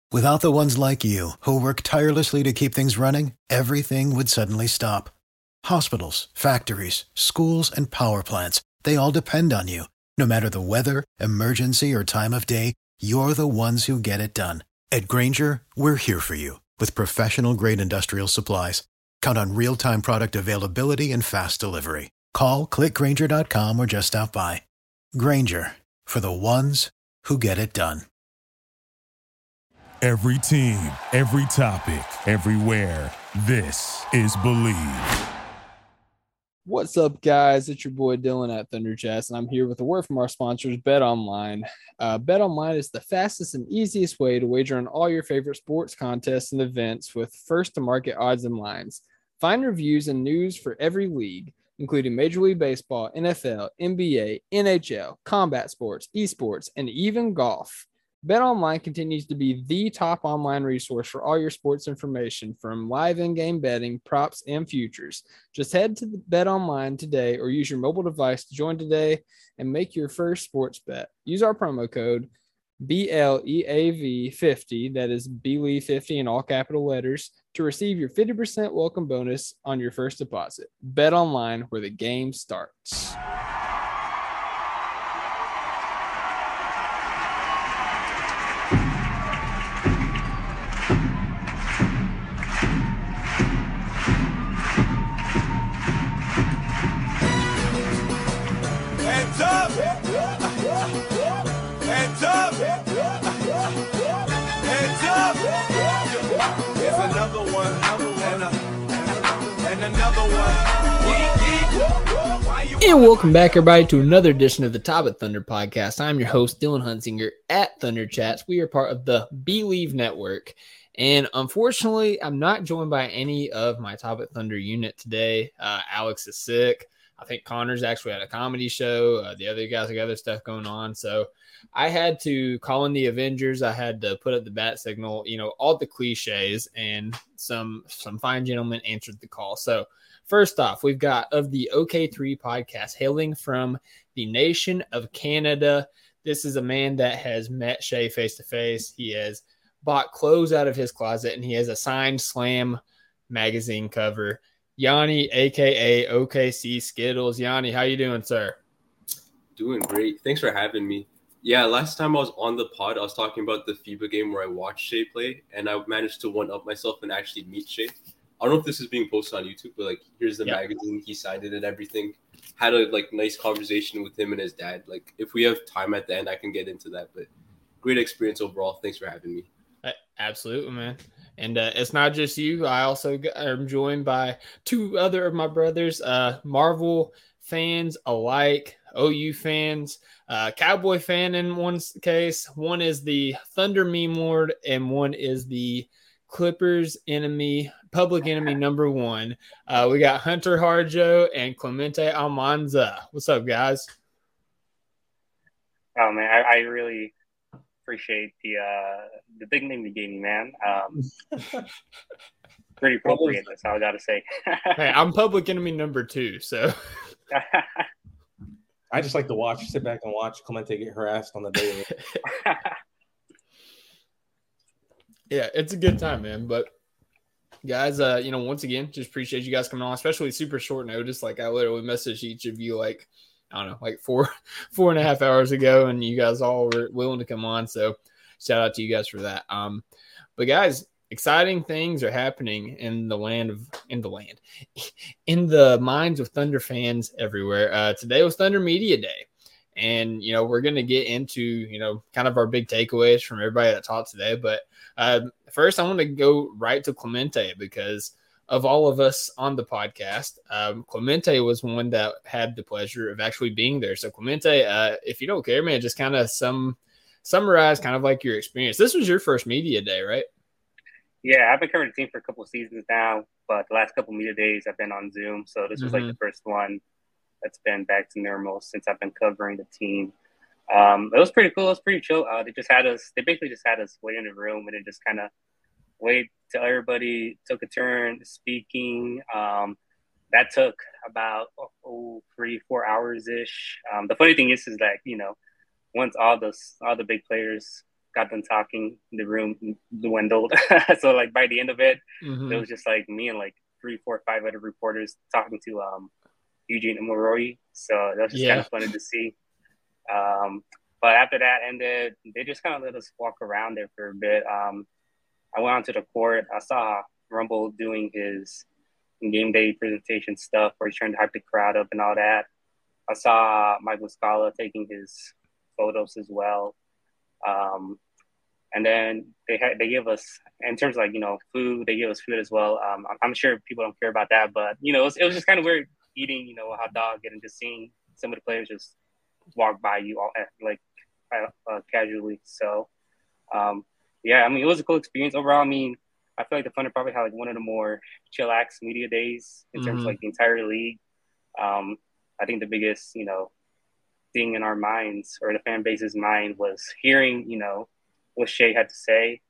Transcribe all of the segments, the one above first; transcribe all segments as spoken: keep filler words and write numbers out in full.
Without the ones like you, who work tirelessly to keep things running, everything would suddenly stop. Hospitals, factories, schools, and power plants, they all depend on you. No matter the weather, emergency, or time of day, you're the ones who get it done. At Grainger, we're here for you with professional-grade industrial supplies. Count on real-time product availability and fast delivery. Call, click grainger dot com, or just stop by. Grainger, for the ones who get it done. Every team, every topic, everywhere. This is Believe. What's up, guys? It's your boy Dylan at Thunder Chats, and I'm here with a word from our sponsors, BetOnline. Uh, BetOnline is the fastest and easiest way to wager on all your favorite sports contests and events with first-to-market odds and lines. Find reviews and news for every league, including Major League Baseball, N F L, N B A, N H L, combat sports, esports, and even golf. BetOnline continues to be the top online resource for all your sports information, from live in-game betting, props, and futures. Just head to the BetOnline today or use your mobile device to join today and make your first sports bet. Use our promo code B L E A V fifty, that is Believe fifty in all capital letters, to receive your fifty percent welcome bonus on your first deposit. BetOnline, where the game starts. And welcome back, everybody, to another edition of the Top of Thunder podcast. I'm your host, Dylan Hunsinger at Thunder Chats. We are part of the Believe Network. And unfortunately, I'm not joined by any of my Top of Thunder unit today. Uh, Alex is sick. I think Connor's actually at a comedy show. Uh, the other guys got other stuff going on. So I had to call in the Avengers. I had to put up the bat signal, you know, all the cliches, and some some fine gentlemen answered the call. So first off, we've got of the O K three podcast, hailing from the nation of Canada. This is a man that has met Shea face-to-face. He has bought clothes out of his closet, and he has a signed Slam magazine cover. Yanni, a k a. O K C Skittles. Yanni, how you doing, sir? Doing great. Thanks for having me. Yeah, last time I was on the pod, I was talking about the FIBA game where I watched Shea play, and I managed to one-up myself and actually meet Shea. I don't know if this is being posted on YouTube, but like, here's the yep. magazine. He signed it and everything. Had a like nice conversation with him and his dad. Like, if we have time at the end, I can get into that. But great experience overall. Thanks for having me. Absolutely, man. And uh, it's not just you. I also am joined by two other of my brothers, uh, Marvel fans alike, O U fans, uh, Cowboy fan in one case. One is the Thunder meme lord, and one is the Clippers enemy, public enemy number one. Uh, we got Hunter Harjo and Clemente Almanza. What's up, guys? Oh, man, I, I really appreciate the uh, the big name you gave me, man. Um, pretty appropriate, that's all I got to say. Hey, I'm public enemy number two, so. I just like to watch, sit back and watch Clemente get harassed on the daily. Yeah, it's a good time, man. But guys, uh, you know, once again, just appreciate you guys coming on, especially super short notice. Like, I literally messaged each of you like, I don't know, like four, four and a half hours ago, and you guys all were willing to come on. So shout out to you guys for that. Um, but guys, exciting things are happening in the land of, in the land, in the minds of Thunder fans everywhere. Uh, today was Thunder Media Day. And, you know, we're going to get into, you know, kind of our big takeaways from everybody that talked today. But uh, first, I want to go right to Clemente, because of all of us on the podcast, um, Clemente was one that had the pleasure of actually being there. So, Clemente, uh, if you don't care, man, just kind of some summarize kind of like your experience. This was your first media day, right? Yeah, I've been covering the team for a couple of seasons now, but the last couple of media days I've been on Zoom. So this was mm-hmm. like the first one that's been back to normal since I've been covering the team. Um, it was pretty cool. It was pretty chill. Uh, they just had us, they basically just had us wait in the room and then just kind of wait till everybody took a turn speaking. Um, that took about oh, three, four hours ish. Um, the funny thing is, is that, you know, once all the, all the big players got done talking, the room dwindled. So like by the end of it, mm-hmm. it was just like me and like three, four, five other reporters talking to um, Eugene Omoruyi. So that was just Yeah. kind of funny to see. Um, but after that ended, they just kind of let us walk around there for a bit. Um, I went onto the court. I saw Rumble doing his game day presentation stuff where he's trying to hype the crowd up and all that. I saw Mike Muscala taking his photos as well. Um, and then they had, they give us, in terms of like, you know, food, they give us food as well. Um, I'm sure people don't care about that, but, you know, it was, it was just kind of weird eating, you know, a hot dog and just seeing some of the players just walk by you all like uh, casually. So, um, yeah, I mean, it was a cool experience overall. I mean, I feel like the Thunder probably had like one of the more chillax media days in terms mm-hmm. of like the entire league. Um, I think the biggest, you know, thing in our minds or the fan base's mind was hearing, you know, what Shai had to say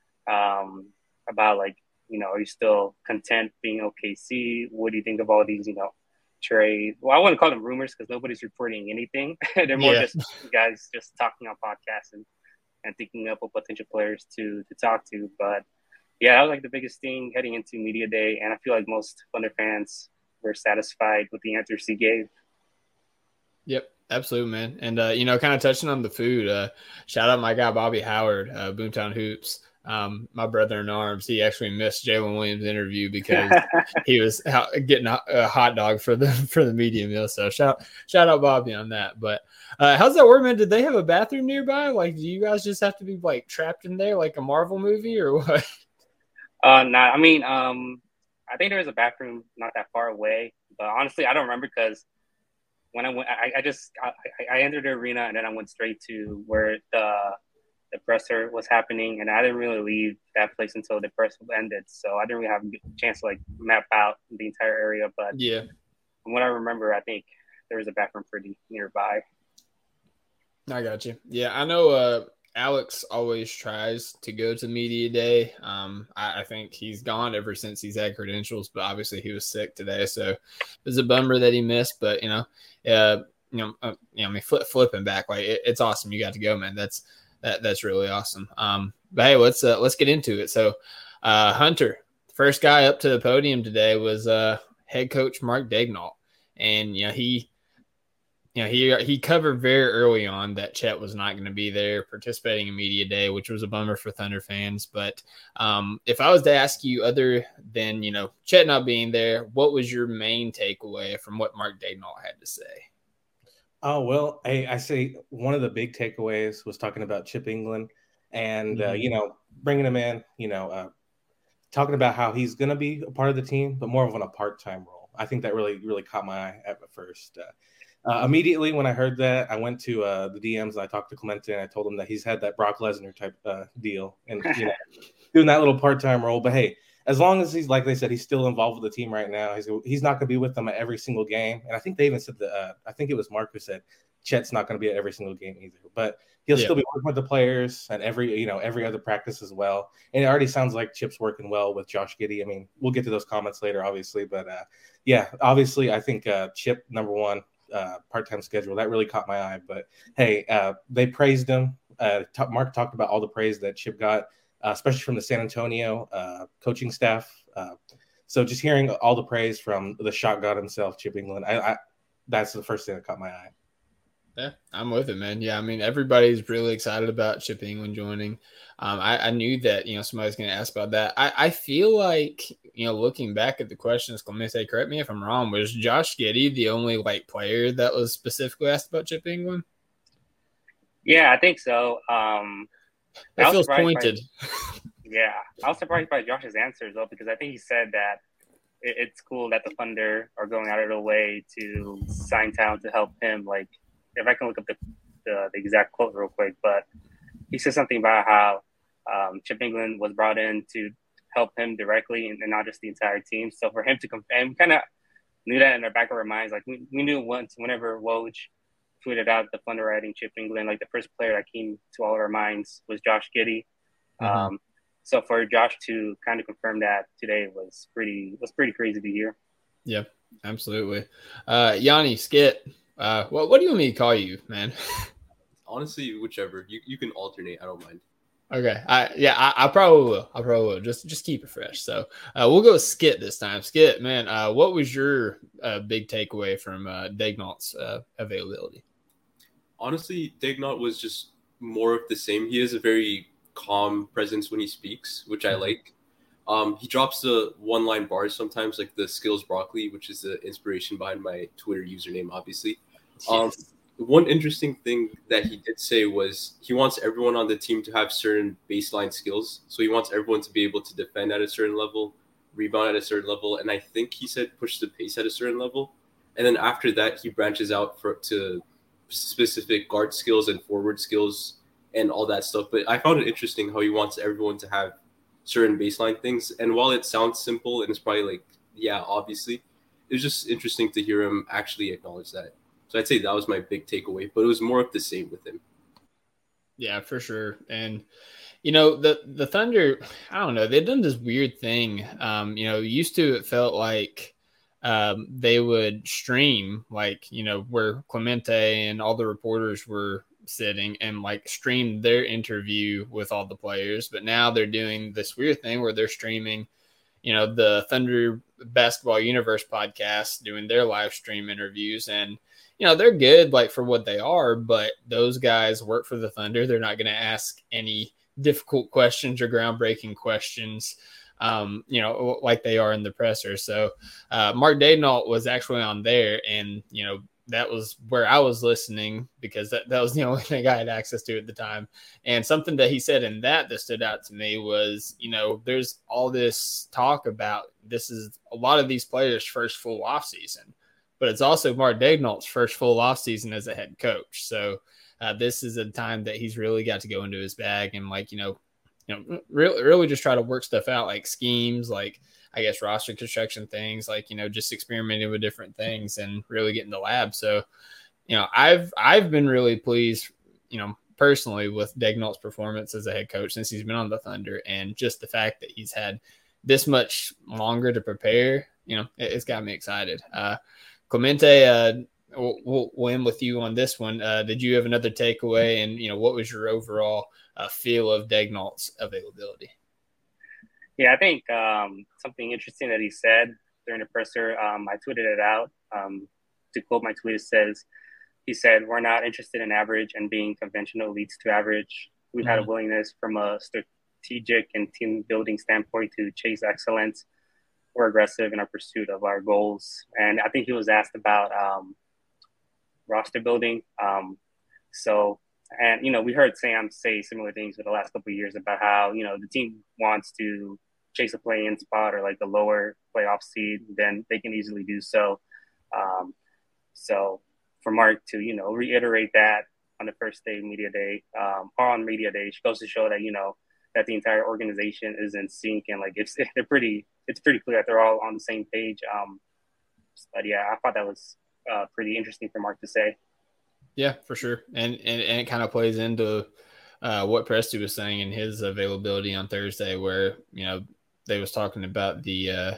um, about like, you know, are you still content being O K C? What do you think of all these, you know, trade? Well, I wouldn't call them rumors because nobody's reporting anything. They're more Yeah. just guys just talking on podcasts and, and thinking up of potential players to to talk to. But yeah, that was like the biggest thing heading into media day, and I feel like most Thunder fans were satisfied with the answers he gave. Yep, absolutely, man. And, uh, you know, kind of touching on the food, uh, shout out my guy, Bobby Howard, uh, Boomtown Hoops. Um, my brother in arms, he actually missed Jalen Williams' interview because he was out getting a, a hot dog for the for the media meal. So shout shout out Bobby on that. But uh, how's that work, man? Did they have a bathroom nearby? Like, do you guys just have to be like trapped in there like a Marvel movie or what? Uh, nah, I mean, um, I think there was a bathroom not that far away, but honestly, I don't remember because when I went, I, I just I, I entered the arena and then I went straight to where the the presser was happening, and I didn't really leave that place until the press ended. So I didn't really have a chance to like map out the entire area. But yeah, from what I remember, I think there was a bathroom pretty nearby. I got you. Yeah, I know. Uh, Alex always tries to go to media day. Um, I, I think he's gone ever since he's had credentials, but obviously he was sick today, so it was a bummer that he missed. But you know, uh, you know, uh, you know, I mean, flip, flipping back, like it, it's awesome. You got to go, man. That's that that's really awesome. Um, but hey, let's uh, let's get into it. So, uh, Hunter, first guy up to the podium today was uh, head coach Mark Daigneault, and you know he. You know, he he covered very early on that Chet was not going to be there participating in media day, which was a bummer for Thunder fans. But um, if I was to ask you, other than, you know, Chet not being there, what was your main takeaway from what Mark Daigneault had to say? Oh, well, I, I say one of the big takeaways was talking about Chip England and, mm-hmm. uh, you know, bringing him in, you know, uh, talking about how he's going to be a part of the team, but more of on a part-time role. I think that really, really caught my eye at first. Uh, Uh, immediately when I heard that, I went to uh, the D Ms and I talked to Clemente and I told him that he's had that Brock Lesnar type uh, deal and you know doing that little part-time role. But hey, as long as he's, like they said, he's still involved with the team right now. He's he's not going to be with them at every single game. And I think they even said that. Uh, I think it was Mark who said Chet's not going to be at every single game either. But he'll yeah. still be working with the players and every you know every other practice as well. And it already sounds like Chip's working well with Josh Giddey. I mean, we'll get to those comments later, obviously. But uh, yeah, obviously, I think uh, Chip number one. Uh, part-time schedule that really caught my eye, but hey, uh, they praised him. Uh, t- Mark talked about all the praise that Chip got, uh, especially from the San Antonio uh, coaching staff. Uh, so just hearing all the praise from the shot god himself, Chip England, I, I, that's the first thing that caught my eye. Yeah, I'm with it, man. Yeah, I mean, everybody's really excited about Chip England joining. Um, I, I knew that, you know, somebody's going to ask about that. I, I feel like, you know, looking back at the questions, Clemente, correct me if I'm wrong, was Josh Giddey the only, like, player that was specifically asked about Chip England? Yeah, I think so. Um, that feels pointed. By, yeah, I was surprised by Josh's answers, though, because I think he said that it, it's cool that the Thunder are going out of their way to sign talent to help him, like, if I can look up the, the, the exact quote real quick, but he said something about how um, Chip England was brought in to help him directly and, and not just the entire team. So for him to come, and we kind of knew that in the back of our minds. Like we, we knew once, whenever Woj tweeted out the Thunder writing Chip England, like the first player that came to all of our minds was Josh Giddey. Mm-hmm. Um, so for Josh to kind of confirm that today was pretty, was pretty crazy to hear. Yeah, absolutely. Uh, Yanni, Skit. Uh, what what do you want me to call you, man? Honestly, whichever. You you can alternate. I don't mind. Okay. I yeah, I, I probably will. I probably will. Just just keep it fresh. So uh, we'll go with Skit this time. Skit, man, uh, what was your uh, big takeaway from uh, Daignault's uh, availability? Honestly, Daignault was just more of the same. He has a very calm presence when he speaks, which I like. Um, he drops the one-line bars sometimes, like the skills broccoli, which is the inspiration behind my Twitter username, obviously. Um, Yes. One interesting thing that he did say was he wants everyone on the team to have certain baseline skills. So he wants everyone to be able to defend at a certain level, rebound at a certain level, and I think he said push the pace at a certain level. And then after that, he branches out for to specific guard skills and forward skills and all that stuff. But I found it interesting how he wants everyone to have certain baseline things. And while it sounds simple and it's probably like, yeah, obviously, it's just interesting to hear him actually acknowledge that. So I'd say that was my big takeaway, but it was more of the same with him. Yeah, for sure. And, you know, the, the Thunder, I don't know, they've done this weird thing. Um, you know, used to, it felt like um, they would stream, like, you know, where Clemente and all the reporters were sitting and like stream their interview with all the players. But now they're doing this weird thing where they're streaming, you know, the Thunder Basketball Universe podcast, doing their live stream interviews. And, you know, they're good, like, for what they are, but those guys work for the Thunder. They're not going to ask any difficult questions or groundbreaking questions, um, you know, like they are in the presser. So uh, Mark Daignault was actually on there, and, you know, that was where I was listening because that, that was the only thing I had access to at the time. And something that he said in that that stood out to me was, you know, there's all this talk about this is a lot of these players' first full off season. But it's also Mark Daignault's first full offseason as a head coach. So uh, this is a time that he's really got to go into his bag and, like, you know, you know, really, really just try to work stuff out, like schemes, like, I guess, roster construction things, like, you know, just experimenting with different things and really getting the lab. So, you know, I've I've been really pleased, you know, personally with Daignault's performance as a head coach since he's been on the Thunder, and just the fact that he's had this much longer to prepare, you know, it, it's got me excited. Uh, Clemente, uh, we'll, we'll end with you on this one. Uh, did you have another takeaway, and, you know, what was your overall uh, feel of Daignault's availability? Yeah, I think um, something interesting that he said during the presser, um, I tweeted it out. Um, to quote my tweet, it says, he said, "We're not interested in average, and being conventional leads to average. We've mm-hmm. had a willingness from a strategic and team building standpoint to chase excellence. We're aggressive in our pursuit of our goals." And I think he was asked about um, roster building. Um, so, and, you know, we heard Sam say similar things for the last couple of years about how, you know, the team wants to chase a play-in spot or like a lower playoff seed, then they can easily do so. Um, so for Mark to, you know, reiterate that on the first day media day um, or on media day, goes to show that, you know, that the entire organization is in sync, and like it's they're pretty it's pretty clear that they're all on the same page. Um, but yeah, I thought that was uh, pretty interesting for Mark to say. Yeah, for sure, and and, and it kind of plays into uh, what Presti was saying in his availability on Thursday, where, you know, they was talking about the uh,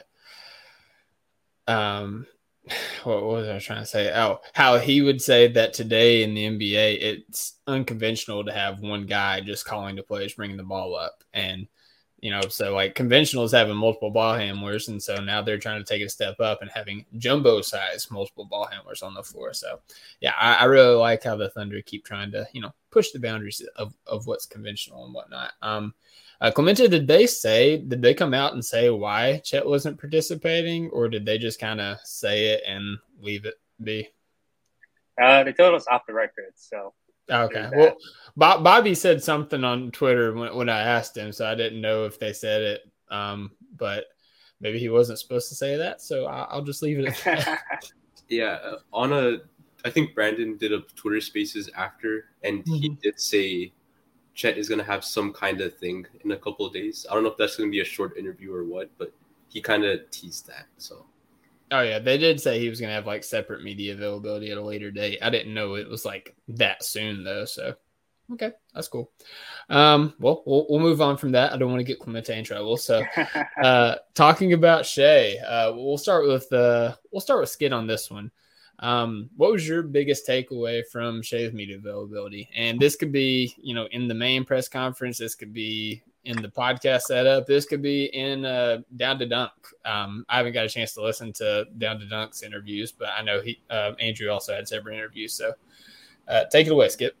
um. What was I trying to say? Oh, how he would say that today in the N B A, it's unconventional to have one guy just calling the plays, bringing the ball up. And, you know, so like conventional is having multiple ball handlers. And so now they're trying to take a step up and having jumbo size multiple ball handlers on the floor. So, yeah, I, I really like how the Thunder keep trying to, you know, push the boundaries of, of what's conventional and whatnot. Um, Uh, Clemente, did they say, did they come out and say why Chet wasn't participating, or did they just kind of say it and leave it be? Uh, they told us off the record, so. Okay. Well, Bob, Bobby said something on Twitter when, when I asked him, so I didn't know if they said it, um, but maybe he wasn't supposed to say that, so I'll, I'll just leave it at that. Yeah, on a, I think Brandon did a Twitter Spaces after, and mm-hmm. he did say Chet is going to have some kind of thing in a couple of days. I don't know if that's going to be a short interview or what, but he kind of teased that. So, oh yeah, they did say he was going to have like separate media availability at a later date. I didn't know it was like that soon though. So, okay, that's cool. Um, well, we'll we'll move on from that. I don't want to get Clemente in trouble. So, uh, talking about Shai, uh, we'll start with uh, we'll start with Skid on this one. Um, what was your biggest takeaway from Shai's media availability? And this could be, you know, in the main press conference. This could be in the podcast setup. This could be in uh, Down to Dunk. Um, I haven't got a chance to listen to Down to Dunk's interviews, but I know he uh, Andrew also had several interviews. So uh, take it away, Skip.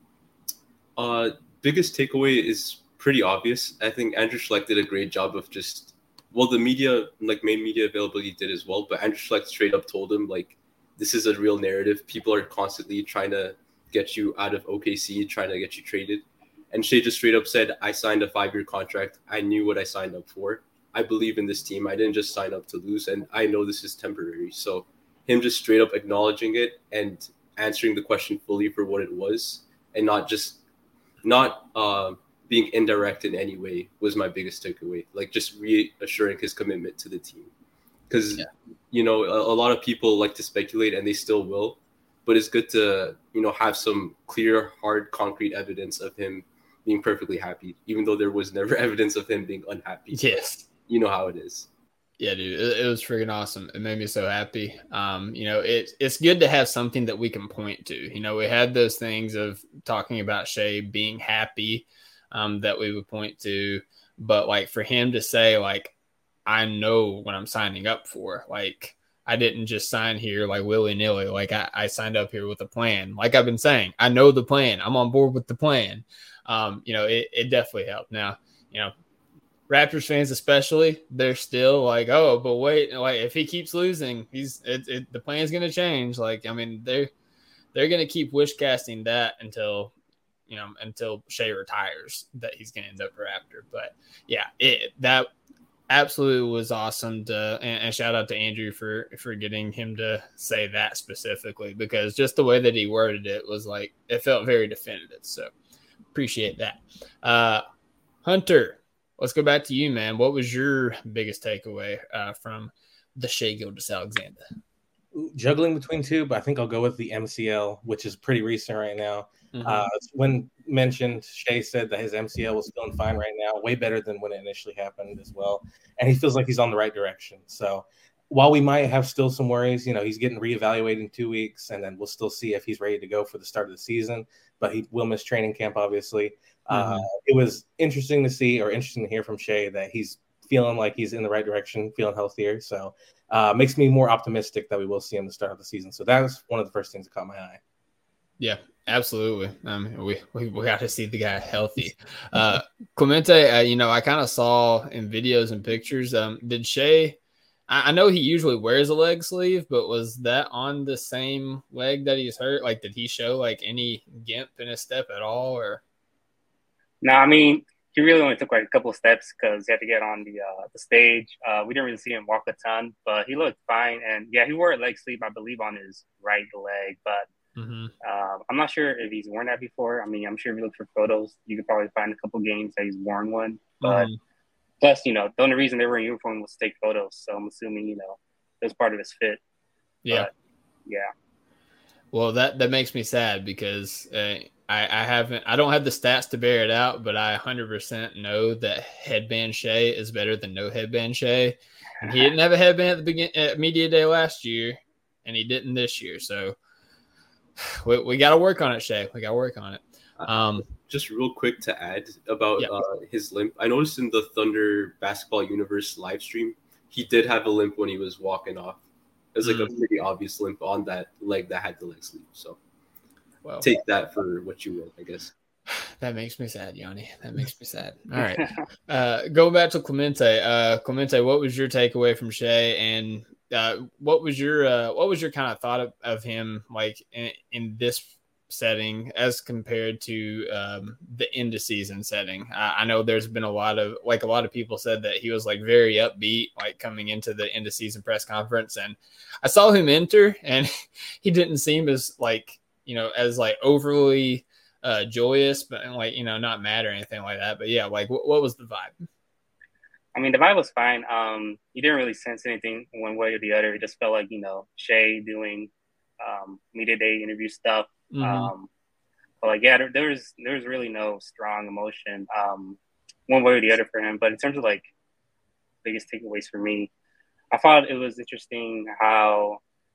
Uh, biggest takeaway is pretty obvious. I think Andrew Schlecht did a great job of just, well, the media, like main media availability did as well, but Andrew Schlecht straight up told him, like, this is a real narrative. People are constantly trying to get you out of O K C, trying to get you traded. And Shai just straight up said, I signed a five-year contract. I knew what I signed up for. I believe in this team. I didn't just sign up to lose, and I know this is temporary. So him just straight up acknowledging it and answering the question fully for what it was, and not just not uh, being indirect in any way, was my biggest takeaway. Like, just reassuring his commitment to the team. Because, yeah. you know, a, a lot of people like to speculate, and they still will. But it's good to, you know, have some clear, hard, concrete evidence of him being perfectly happy, even though there was never evidence of him being unhappy. Yes. But you know how it is. Yeah, dude, it, it was freaking awesome. It made me so happy. Um, you know, it, it's good to have something that we can point to. You know, we had those things of talking about Shai being happy um, that we would point to. But, like, for him to say, like, I know what I'm signing up for. Like, I didn't just sign here like willy-nilly. Like, I, I signed up here with a plan. Like I've been saying, I know the plan. I'm on board with the plan. Um, you know, it, it definitely helped. Now, you know, Raptors fans especially, they're still like, oh, but wait, like if he keeps losing, he's it, it, the plan's going to change. Like, I mean, they're they're going to keep wish casting that until, you know, until Shai retires, that he's going to end up a Raptor. But yeah, it that absolutely was awesome to, and, and shout out to Andrew for for getting him to say that specifically, because just the way that he worded it was like, it felt very definitive. So appreciate that. Uh, Hunter, let's go back to you, man. What was your biggest takeaway uh, from the Shai Gilgeous-Alexander? Juggling between two, but I think I'll go with the M C L, which is pretty recent right now. Mm-hmm. Uh, when mentioned, Shai said that his M C L was feeling fine right now, way better than when it initially happened as well. And he feels like he's on the right direction. So while we might have still some worries, you know, he's getting reevaluated in two weeks, and then we'll still see if he's ready to go for the start of the season. But he will miss training camp, obviously. Mm-hmm. Uh, it was interesting to see, or interesting to hear from Shai, that he's feeling like he's in the right direction, feeling healthier. So uh, makes me more optimistic that we will see him the start of the season. So that was one of the first things that caught my eye. Yeah, absolutely. Um, we, we we got to see the guy healthy. Uh, Clemente, uh, you know, I kind of saw in videos and pictures. Um, did Shai? I, I know he usually wears a leg sleeve, but was that on the same leg that he's hurt? Like, did he show like any gimp in his step at all, or? No, I mean, he really only took like a couple of steps because he had to get on the uh, the stage. Uh, we didn't really see him walk a ton, but he looked fine. And yeah, he wore a leg sleeve, I believe, on his right leg, but. Mm-hmm. Uh, I'm not sure if he's worn that before. I mean, I'm sure if you look for photos, you could probably find a couple games that he's worn one. But mm-hmm. plus, you know, the only reason they were in uniform was to take photos. So I'm assuming, you know, it was part of his fit. Yeah. But, yeah. Well, that, that makes me sad because uh, I, I haven't, I don't have the stats to bear it out, but I one hundred percent know that headband Shai is better than no headband Shai. And he didn't have a headband at the beginning at media day last year, and he didn't this year. So, We, we got to work on it, Shai. We got to work on it. Um, Just real quick to add about yeah. uh, his limp. I noticed in the Thunder Basketball Universe live stream, he did have a limp when he was walking off. It was like mm. a pretty obvious limp on that leg that had the leg sleeve. So well, take that for what you will, I guess. That makes me sad, Yanni. That makes me sad. All right. uh, going back to Clemente. Uh, Clemente, what was your takeaway from Shai, and Uh, what was your uh, what was your kind of thought of, of him like in, in this setting as compared to um, the end of season setting? I, I know there's been a lot of like a lot of people said that he was like very upbeat like coming into the end of season press conference, and I saw him enter and he didn't seem as like you know as like overly uh, joyous, but like you know not mad or anything like that. But yeah, like w- what was the vibe? I mean, the vibe was fine. Um, you didn't really sense anything one way or the other. It just felt like, you know, Shai doing um, media day interview stuff. Mm-hmm. Um, but like, yeah, there, there was there was really no strong emotion um, one way or the other for him. But in terms of like biggest takeaways for me, I thought it was interesting how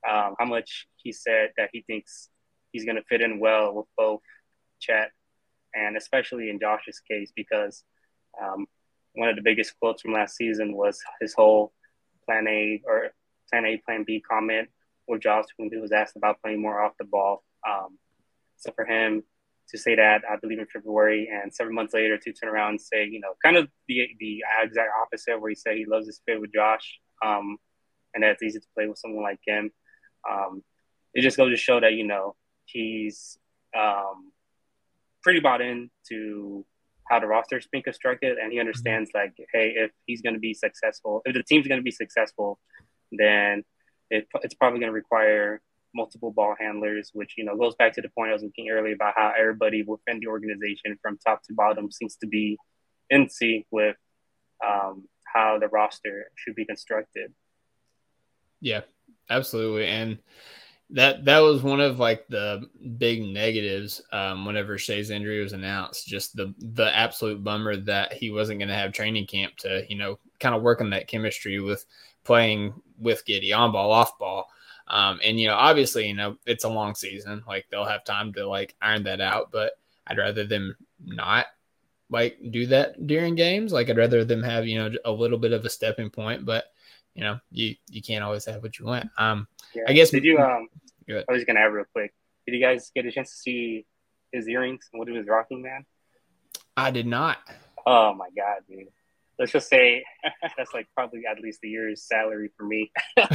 um, how much he said that he thinks he's going to fit in well with both Chet and especially in Josh's case, because um, one of the biggest quotes from last season was his whole plan A or plan A, plan B comment with Josh when he was asked about playing more off the ball. Um, so for him to say that, I believe in February, and seven months later to turn around and say, you know, kind of the the exact opposite, where he said he loves his fit with Josh, um, and that it's easy to play with someone like him. Um, it just goes to show that, you know, he's um, pretty bought into how the roster is being constructed, and he understands, like, hey, if he's going to be successful, if the team's going to be successful, then it, it's probably going to require multiple ball handlers, which, you know, goes back to the point I was looking earlier about how everybody within the organization from top to bottom seems to be in sync with um, how the roster should be constructed. Yeah, absolutely. And that that was one of like the big negatives um, whenever Shai's injury was announced, just the the absolute bummer that he wasn't going to have training camp to, you know, kind of work on that chemistry with playing with Giddey on ball, off ball. Um, and, you know, obviously, you know, it's a long season. Like, they'll have time to, like, iron that out. But I'd rather them not, like, do that during games. Like, I'd rather them have, you know, a little bit of a stepping point. But, you know, you, you can't always have what you want. Um, yeah. I guess. Did you, um, I was going to add real quick. Did you guys get a chance to see his earrings and what he was rocking, man? I did not. Oh, my God, dude. Let's just say that's like probably at least a year's salary for me.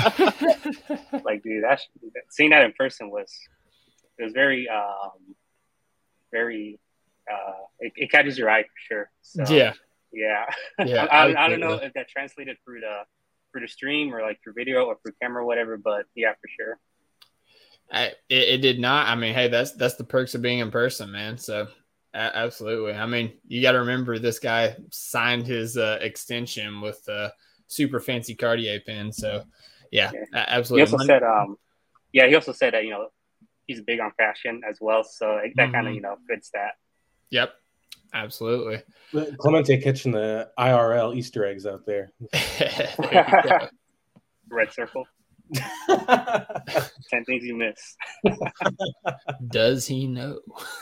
Like, dude, that's, seeing that in person was, it was very, um, very, uh, it, it catches your eye for sure. So, yeah. Yeah. Yeah. I, I, I don't know if that translated through the, through the stream or like through video or through camera or whatever, but yeah, for sure. I, it, it did not. I mean, hey, that's, that's the perks of being in person, man. So. Absolutely. I mean, you got to remember this guy signed his uh, extension with a super fancy Cartier pin. So, yeah, yeah. absolutely. He also said, um, yeah, he also said that, you know, he's big on fashion as well. So that mm-hmm. kind of, you know, fits that. Yep. Absolutely. Clemente catching the I R L Easter eggs out there. there Red circle. Ten things you miss. Does he know?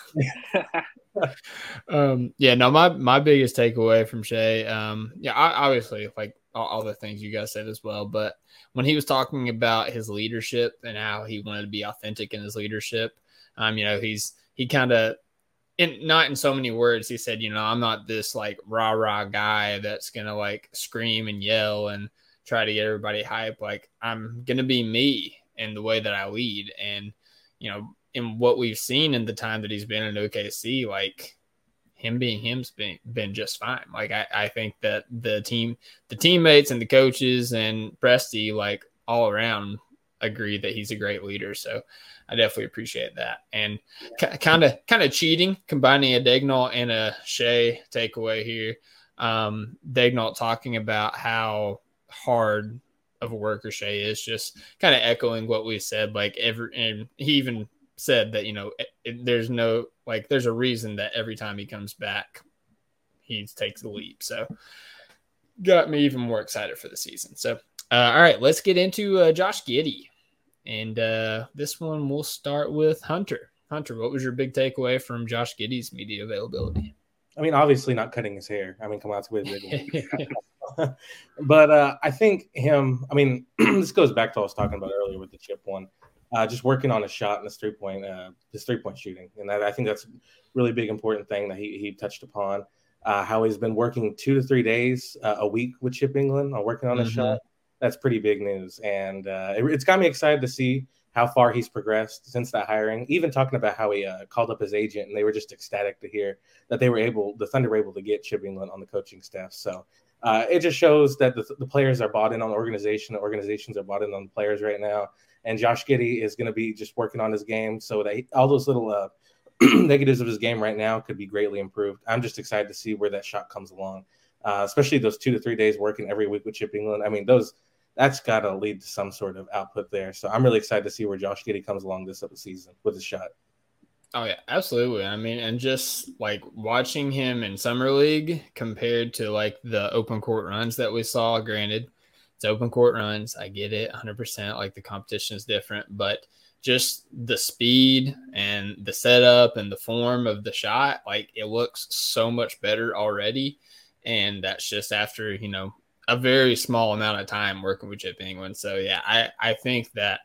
um, yeah, no, my, my biggest takeaway from Shai, um, yeah, I, obviously, like all, all the things you guys said as well, but when he was talking about his leadership and how he wanted to be authentic in his leadership, um, you know, he's, he kind of, in not in so many words, he said, you know, I'm not this like rah rah guy that's gonna like scream and yell and try to get everybody hype. Like, I'm gonna be me in the way that I lead. And, you know, in what we've seen in the time that he's been in O K C, like him being him's been been just fine. Like, I, I think that the team, the teammates and the coaches and Presti, like all around, agree that he's a great leader. So I definitely appreciate that. And kind of kind of cheating, combining a Daigneault and a Shai takeaway here. Um, Daigneault talking about how hard of a worker Shai is, just kind of echoing what we said. Like every, and he even said that, you know, it, it, there's no, like, there's a reason that every time he comes back, he takes the leap. So got me even more excited for the season. So, uh, all right, let's get into uh, Josh Giddey. And uh, this one we'll start with Hunter. Hunter, what was your big takeaway from Josh Giddey's media availability? I mean, obviously not cutting his hair. I mean, come on, it's with it. But uh, I think him, I mean, this goes back to what I was talking about earlier with the chip one, uh, just working on a shot and his three point, uh, his three point shooting. And that, I think that's a really big, important thing that he, he touched upon, uh, how he's been working two to three days uh, a week with Chip England on working on a mm-hmm. shot. That's pretty big news. And uh, it, it's got me excited to see how far he's progressed since that hiring, even talking about how he uh, called up his agent, and they were just ecstatic to hear that they were able, the Thunder were able to get Chip England on the coaching staff. So uh, it just shows that the, the players are bought in on the organization. The organizations are bought in on the players right now. And Josh Giddey is going to be just working on his game so that he, all those little uh, negatives of his game right now could be greatly improved. I'm just excited to see where that shot comes along, uh, especially those two to three days working every week with Chip England. I mean, those that's got to lead to some sort of output there. So I'm really excited to see where Josh Giddey comes along this up the season with his shot. Oh, yeah, absolutely. I mean, and just like watching him in Summer League compared to like the open court runs that we saw, granted, It's open court runs. I get it one hundred percent. Like the competition is different, but just the speed and the setup and the form of the shot, like it looks so much better already. And that's just after, you know, a very small amount of time working with Chip England. So yeah, I, I think that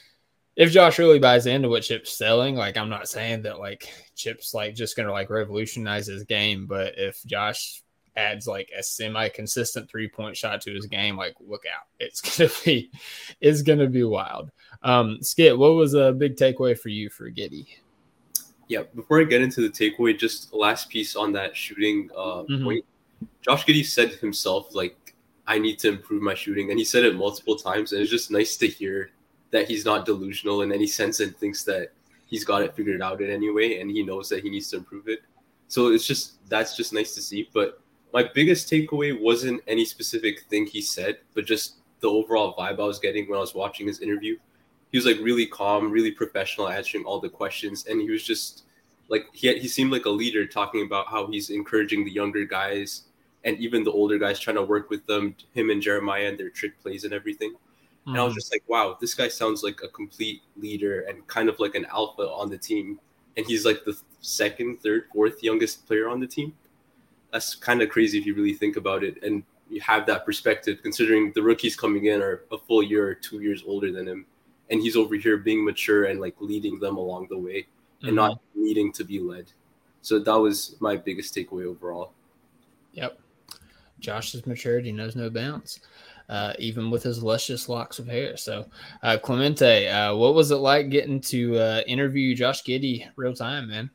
if Josh really buys into what Chip's selling, like I'm not saying that like Chip's like just going to like revolutionize his game, but if Josh adds like a semi-consistent three-point shot to his game, like look out. It's going to be, it's going to be wild. Um, Skip, what was a big takeaway for you for Giddey? Yeah, before I get into the takeaway, just a last piece on that shooting uh, mm-hmm. point. Josh Giddey said himself, like, I need to improve my shooting. And he said it multiple times. And it's just nice to hear that he's not delusional in any sense and thinks that he's got it figured out in any way. And he knows that he needs to improve it. So it's just, that's just nice to see. But my biggest takeaway wasn't any specific thing he said, but just the overall vibe I was getting when I was watching his interview. He was like really calm, really professional, answering all the questions. And he was just like, he had, he seemed like a leader talking about how he's encouraging the younger guys and even the older guys, trying to work with them, him and Jeremiah and their trick plays and everything. Mm-hmm. And I was just like, wow, this guy sounds like a complete leader and kind of like an alpha on the team. And he's like the second, third, fourth youngest player on the team. That's kind of crazy if you really think about it. And you have that perspective, considering the rookies coming in are a full year or two years older than him. And he's over here being mature and like leading them along the way and mm-hmm. not needing to be led. So that was my biggest takeaway overall. Yep. Josh's maturity knows no bounds, uh, even with his luscious locks of hair. So, uh, Clemente, uh, what was it like getting to uh, interview Josh Giddey real time, man?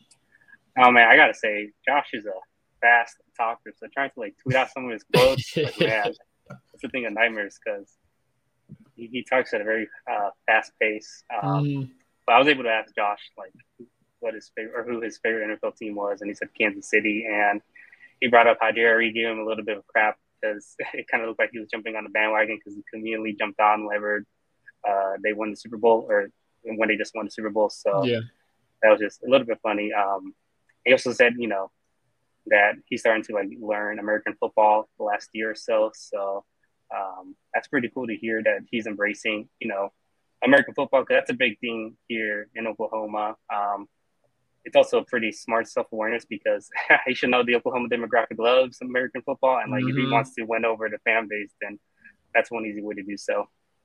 Oh, man, I got to say, Josh is a fast talker. So trying to like tweet out some of his quotes, like, man, it's a thing of nightmares because he, he talks at a very uh, fast pace. Um, mm. But I was able to ask Josh like what his favorite or who his favorite N F L team was, and he said Kansas City. And he brought up how Jerry Reed gave him a little bit of crap because it kind of looked like he was jumping on the bandwagon because he conveniently jumped on whenever uh, they won the Super Bowl or when they just won the Super Bowl. So yeah, that was just a little bit funny. Um, he also said, you know, that he's starting to like learn American football the last year or so. So um, that's pretty cool to hear that he's embracing, you know, American football because that's a big thing here in Oklahoma. Um, it's also a pretty smart self-awareness because he should know the Oklahoma demographic loves American football. And like, mm-hmm. if he wants to win over the fan base, then that's one easy way to do so.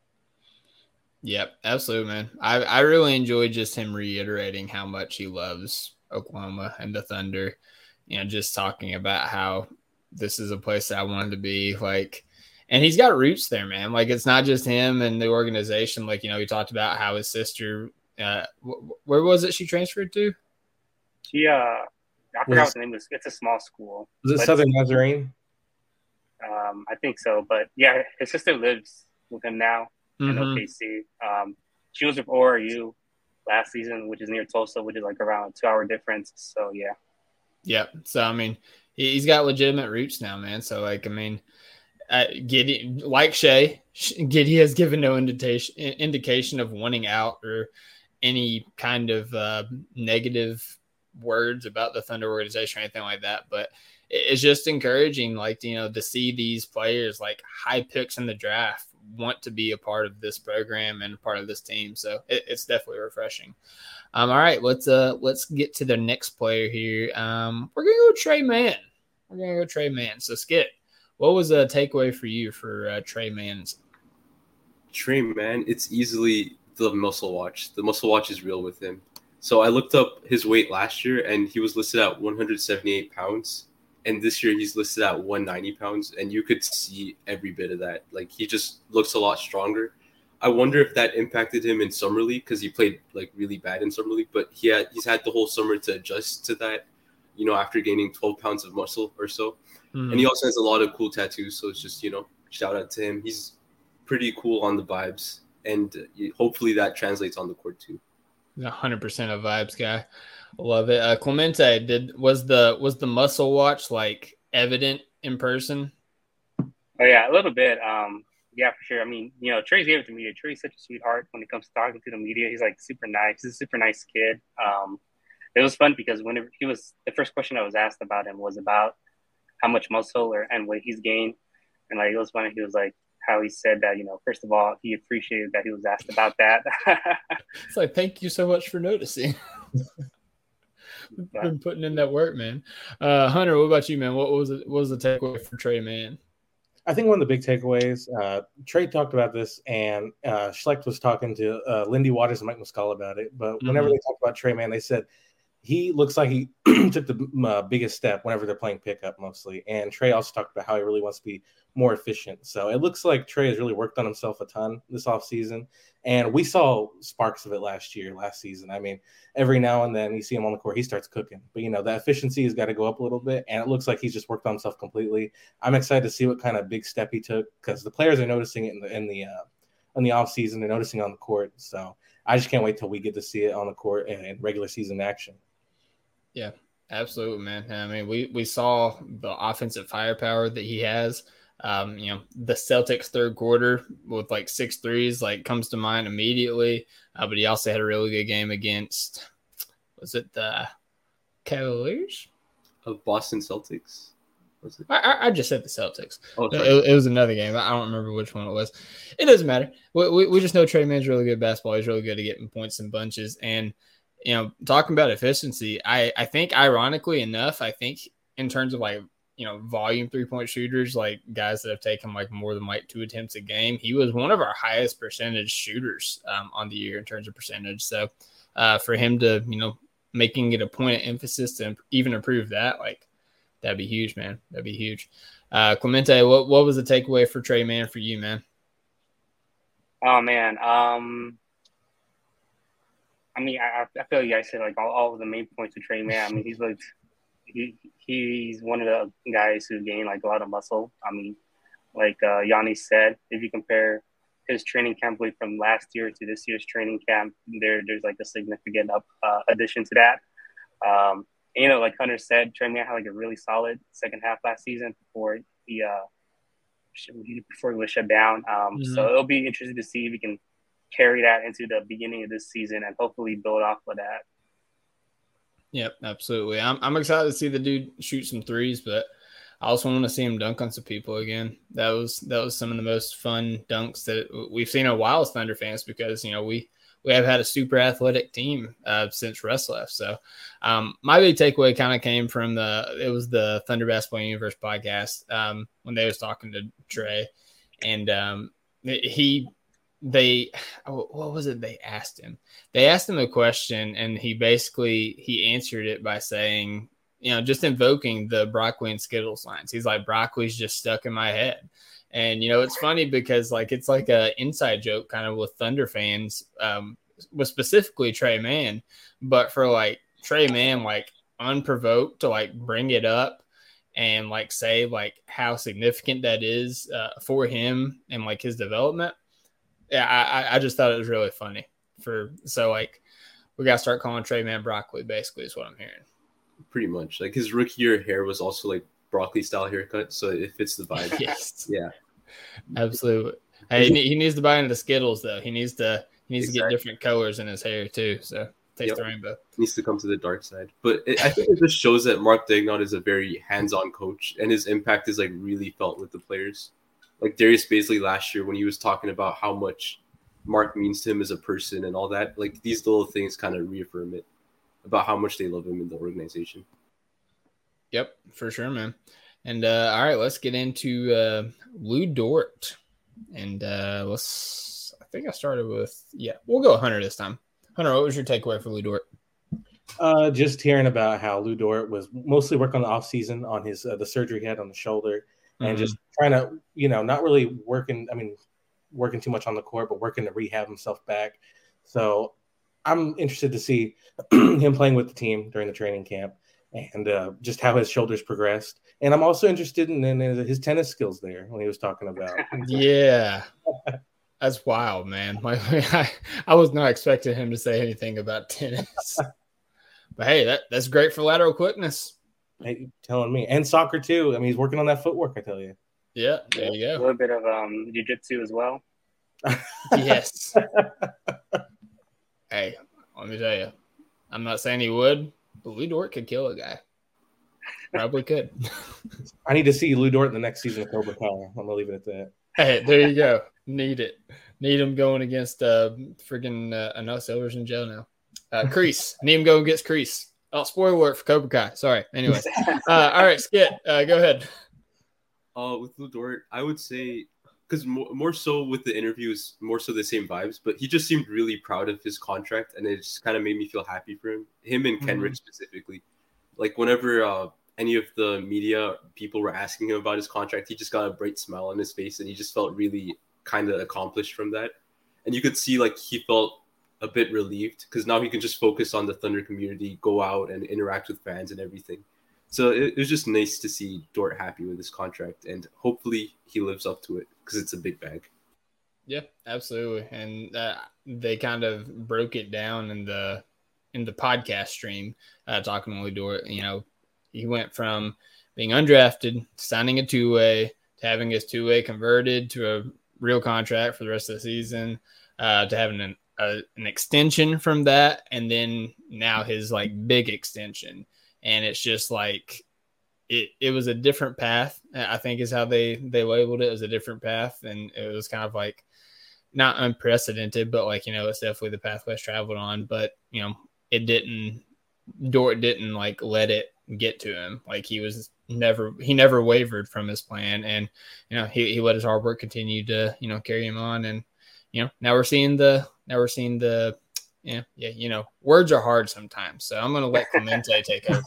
Yep, absolutely, man. I, I really enjoyed just him reiterating how much he loves Oklahoma and the Thunder. You know, just talking about how this is a place that I wanted to be, like, and he's got roots there, man. Like, it's not just him and the organization. Like, you know, he talked about how his sister, uh, wh- where was it she transferred to? She, uh, I forgot was, what the name was. It's a small school. Was it Southern Nazarene? Um, I think so. But yeah, his sister lives with him now mm-hmm. in O K C. Um, she was with O R U last season, which is near Tulsa, which is like around a two-hour difference. So yeah. Yeah. So, I mean, he's got legitimate roots now, man. So, like, I mean, uh, Giddey, like Shea, Giddey has given no indication indication of wanting out or any kind of uh, negative words about the Thunder organization or anything like that. But it's just encouraging, like, you know, to see these players, like high picks in the draft, want to be a part of this program and part of this team. So it, it's definitely refreshing. Um, all right, let's uh let's get to the next player here. Um, we're gonna go Tre Mann. We're gonna go Tre Mann. So Skip, what was a takeaway for you for uh, Tre Mann? Tre Mann, it's easily the muscle watch. The muscle watch is real with him. So I looked up his weight last year, and he was listed at one hundred seventy-eight pounds. And this year he's listed at one hundred ninety pounds, and you could see every bit of that. Like, he just looks a lot stronger. I wonder if that impacted him in summer league because he played like really bad in summer league, but he had, he's had the whole summer to adjust to that, you know, after gaining twelve pounds of muscle or so. Mm-hmm. And he also has a lot of cool tattoos. So it's just, you know, shout out to him. He's pretty cool on the vibes, and hopefully that translates on the court too. one hundred percent a vibes guy. Love it. Uh, Clemente, did was the was the muscle watch like evident in person? Oh yeah, a little bit. Um, yeah, for sure. I mean, you know, Tre's gave it to media. Tre's such a sweetheart when it comes to talking to the media. He's like super nice. He's a super nice kid. Um, it was fun because whenever he was, the first question I was asked about him was about how much muscle or and weight he's gained, and like it was funny. He was like, how he said that, you know, first of all, he appreciated that he was asked about that. It's like, thank you so much for noticing. Been putting in that work, man. Uh, Hunter, what about you, man? What was it? What was the takeaway for Tre Mann? I think one of the big takeaways, uh, Trey talked about this, and uh, Schlecht was talking to uh, Lindy Waters and Mike Muscala about it. But whenever mm-hmm. they talked about Tre Mann, they said he looks like he took the uh, biggest step whenever they're playing pickup mostly. And Trey also talked about how he really wants to be more efficient. So it looks like Trey has really worked on himself a ton this offseason. And we saw sparks of it last year, last season. I mean, every now and then you see him on the court, he starts cooking. But, you know, that efficiency has got to go up a little bit. And it looks like he's just worked on himself completely. I'm excited to see what kind of big step he took because the players are noticing it in the in the, uh, in the offseason. They're noticing it on the court. So I just can't wait till we get to see it on the court and in regular season action. Yeah, absolutely, man. I mean, we, we saw the offensive firepower that he has. Um, you know, the Celtics third quarter with like six threes, like comes to mind immediately. Uh, but he also had a really good game against, was it the Cavaliers? Of Boston Celtics? Was it? I, I just said the Celtics. Oh, it, it was another game. I don't remember which one it was. It doesn't matter. We, we, we just know Tre Mann's really good at basketball. He's really good at getting points in bunches. And, you know, talking about efficiency, I, I think ironically enough, I think in terms of like, you know, volume three-point shooters, like guys that have taken like more than like two attempts a game, he was one of our highest percentage shooters um, on the year in terms of percentage. So uh, for him to, you know, making it a point of emphasis to even improve that, like that'd be huge, man. That'd be huge. Uh, Clemente, what, what was the takeaway for Tre Mann for you, man? Oh, man. Um, I mean, I, I feel like you guys said like all, all of the main points of Tre Mann. I mean, he's like, He he's one of the guys who gained like a lot of muscle. I mean, like uh, Yanni said, if you compare his training camp from last year to this year's training camp, there there's like a significant up, uh, addition to that. Um, and, you know, like Hunter said, Tre Mann had like a really solid second half last season before he uh before he was shut down. Um, mm-hmm. So it'll be interesting to see if we can carry that into the beginning of this season and hopefully build off of that. Yep, absolutely. I'm I'm excited to see the dude shoot some threes, but I also want to see him dunk on some people again. That was that was some of the most fun dunks that we've seen in a while as Thunder fans because, you know, we, we have had a super athletic team uh, since Russ left. So um, my big takeaway kind of came from the – it was the Thunder Basketball Universe podcast um, when they was talking to Tre. And um, he – they what was it they asked him they asked him a question and he basically he answered it by saying, you know, just invoking the broccoli and Skittles lines. He's like, broccoli's just stuck in my head. And you know, it's funny because like it's like a inside joke kind of with Thunder fans, um with specifically Tre Mann, but for like Tre Mann, like unprovoked to like bring it up and like say like how significant that is uh, for him and like his development. Yeah, I, I just thought it was really funny. For so like we gotta start calling Tre Mann broccoli. Basically, is what I'm hearing. Pretty much, like his rookie year hair was also like broccoli style haircut, so it fits the vibe. Yes, yeah, absolutely. Hey, he, he needs to buy into the Skittles though. He needs to he needs exactly. to get different colors in his hair too. So taste yep. the rainbow. He needs to come to the dark side. But it, I think it just shows that Mark Daigneault is a very hands-on coach, and his impact is like really felt with the players. Like Darius Bazley last year when he was talking about how much Mark means to him as a person and all that, like these little things kind of reaffirm it about how much they love him in the organization. Yep, for sure, man. And uh, all right, let's get into uh, Lu Dort. And uh, let's, I think I started with, yeah, we'll go Hunter this time. Hunter, what was your takeaway for Lu Dort? Uh, just hearing about how Lu Dort was mostly working on the offseason on his uh, the surgery he had on the shoulder. And mm-hmm. just trying to, you know, not really working, I mean, working too much on the court, but working to rehab himself back. So I'm interested to see him playing with the team during the training camp and uh, just how his shoulders progressed. And I'm also interested in, in his tennis skills there when he was talking about. Yeah. That's wild, man. Like, I, I was not expecting him to say anything about tennis. But, hey, that, that's great for lateral quickness. Hey, telling me. And soccer, too. I mean, he's working on that footwork, I tell you. Yeah, there you go. A little bit of um, jiu-jitsu as well. Yes. Hey, let me tell you. I'm not saying he would, but Lu Dort could kill a guy. Probably could. I need to see Lu Dort in the next season of Cobra Kai. I'm going to leave it at that. Hey, there you go. Need it. Need him going against uh freaking uh, no Silver's in jail now. Uh, Kreese. Need him going against Kreese. Oh, spoiler alert for Cobra Kai. Sorry. Anyway. Uh, all right, Skit. Uh, go ahead. Uh, with Lu Dort, I would say because more, more so with the interviews, more so the same vibes. But he just seemed really proud of his contract, and it just kind of made me feel happy for him. Him and Kenrick mm-hmm. specifically. Like whenever uh, any of the media people were asking him about his contract, he just got a bright smile on his face, and he just felt really kind of accomplished from that. And you could see like he felt a bit relieved because now he can just focus on the Thunder community, go out and interact with fans and everything. So it, it was just nice to see Dort happy with his contract, and hopefully he lives up to it because it's a big bag. Yeah, absolutely. And uh, they kind of broke it down in the in the podcast stream, uh, talking to Lu Dort. You know, he went from being undrafted, signing a two-way, to having his two-way converted to a real contract for the rest of the season, uh, to having an, a, an extension from that, and then now his like big extension. And it's just like it, it was a different path, I think is how they, they labeled it, as a different path. And it was kind of like not unprecedented, but like, you know, it's definitely the path West traveled on. But, you know, it didn't, Dort didn't like let it get to him. Like he was never, he never wavered from his plan. And, you know, he, he let his hard work continue to, you know, carry him on. And, you know, now we're seeing the, now we're seeing the, Yeah, yeah, you know, words are hard sometimes. So I'm going to let Clemente take over.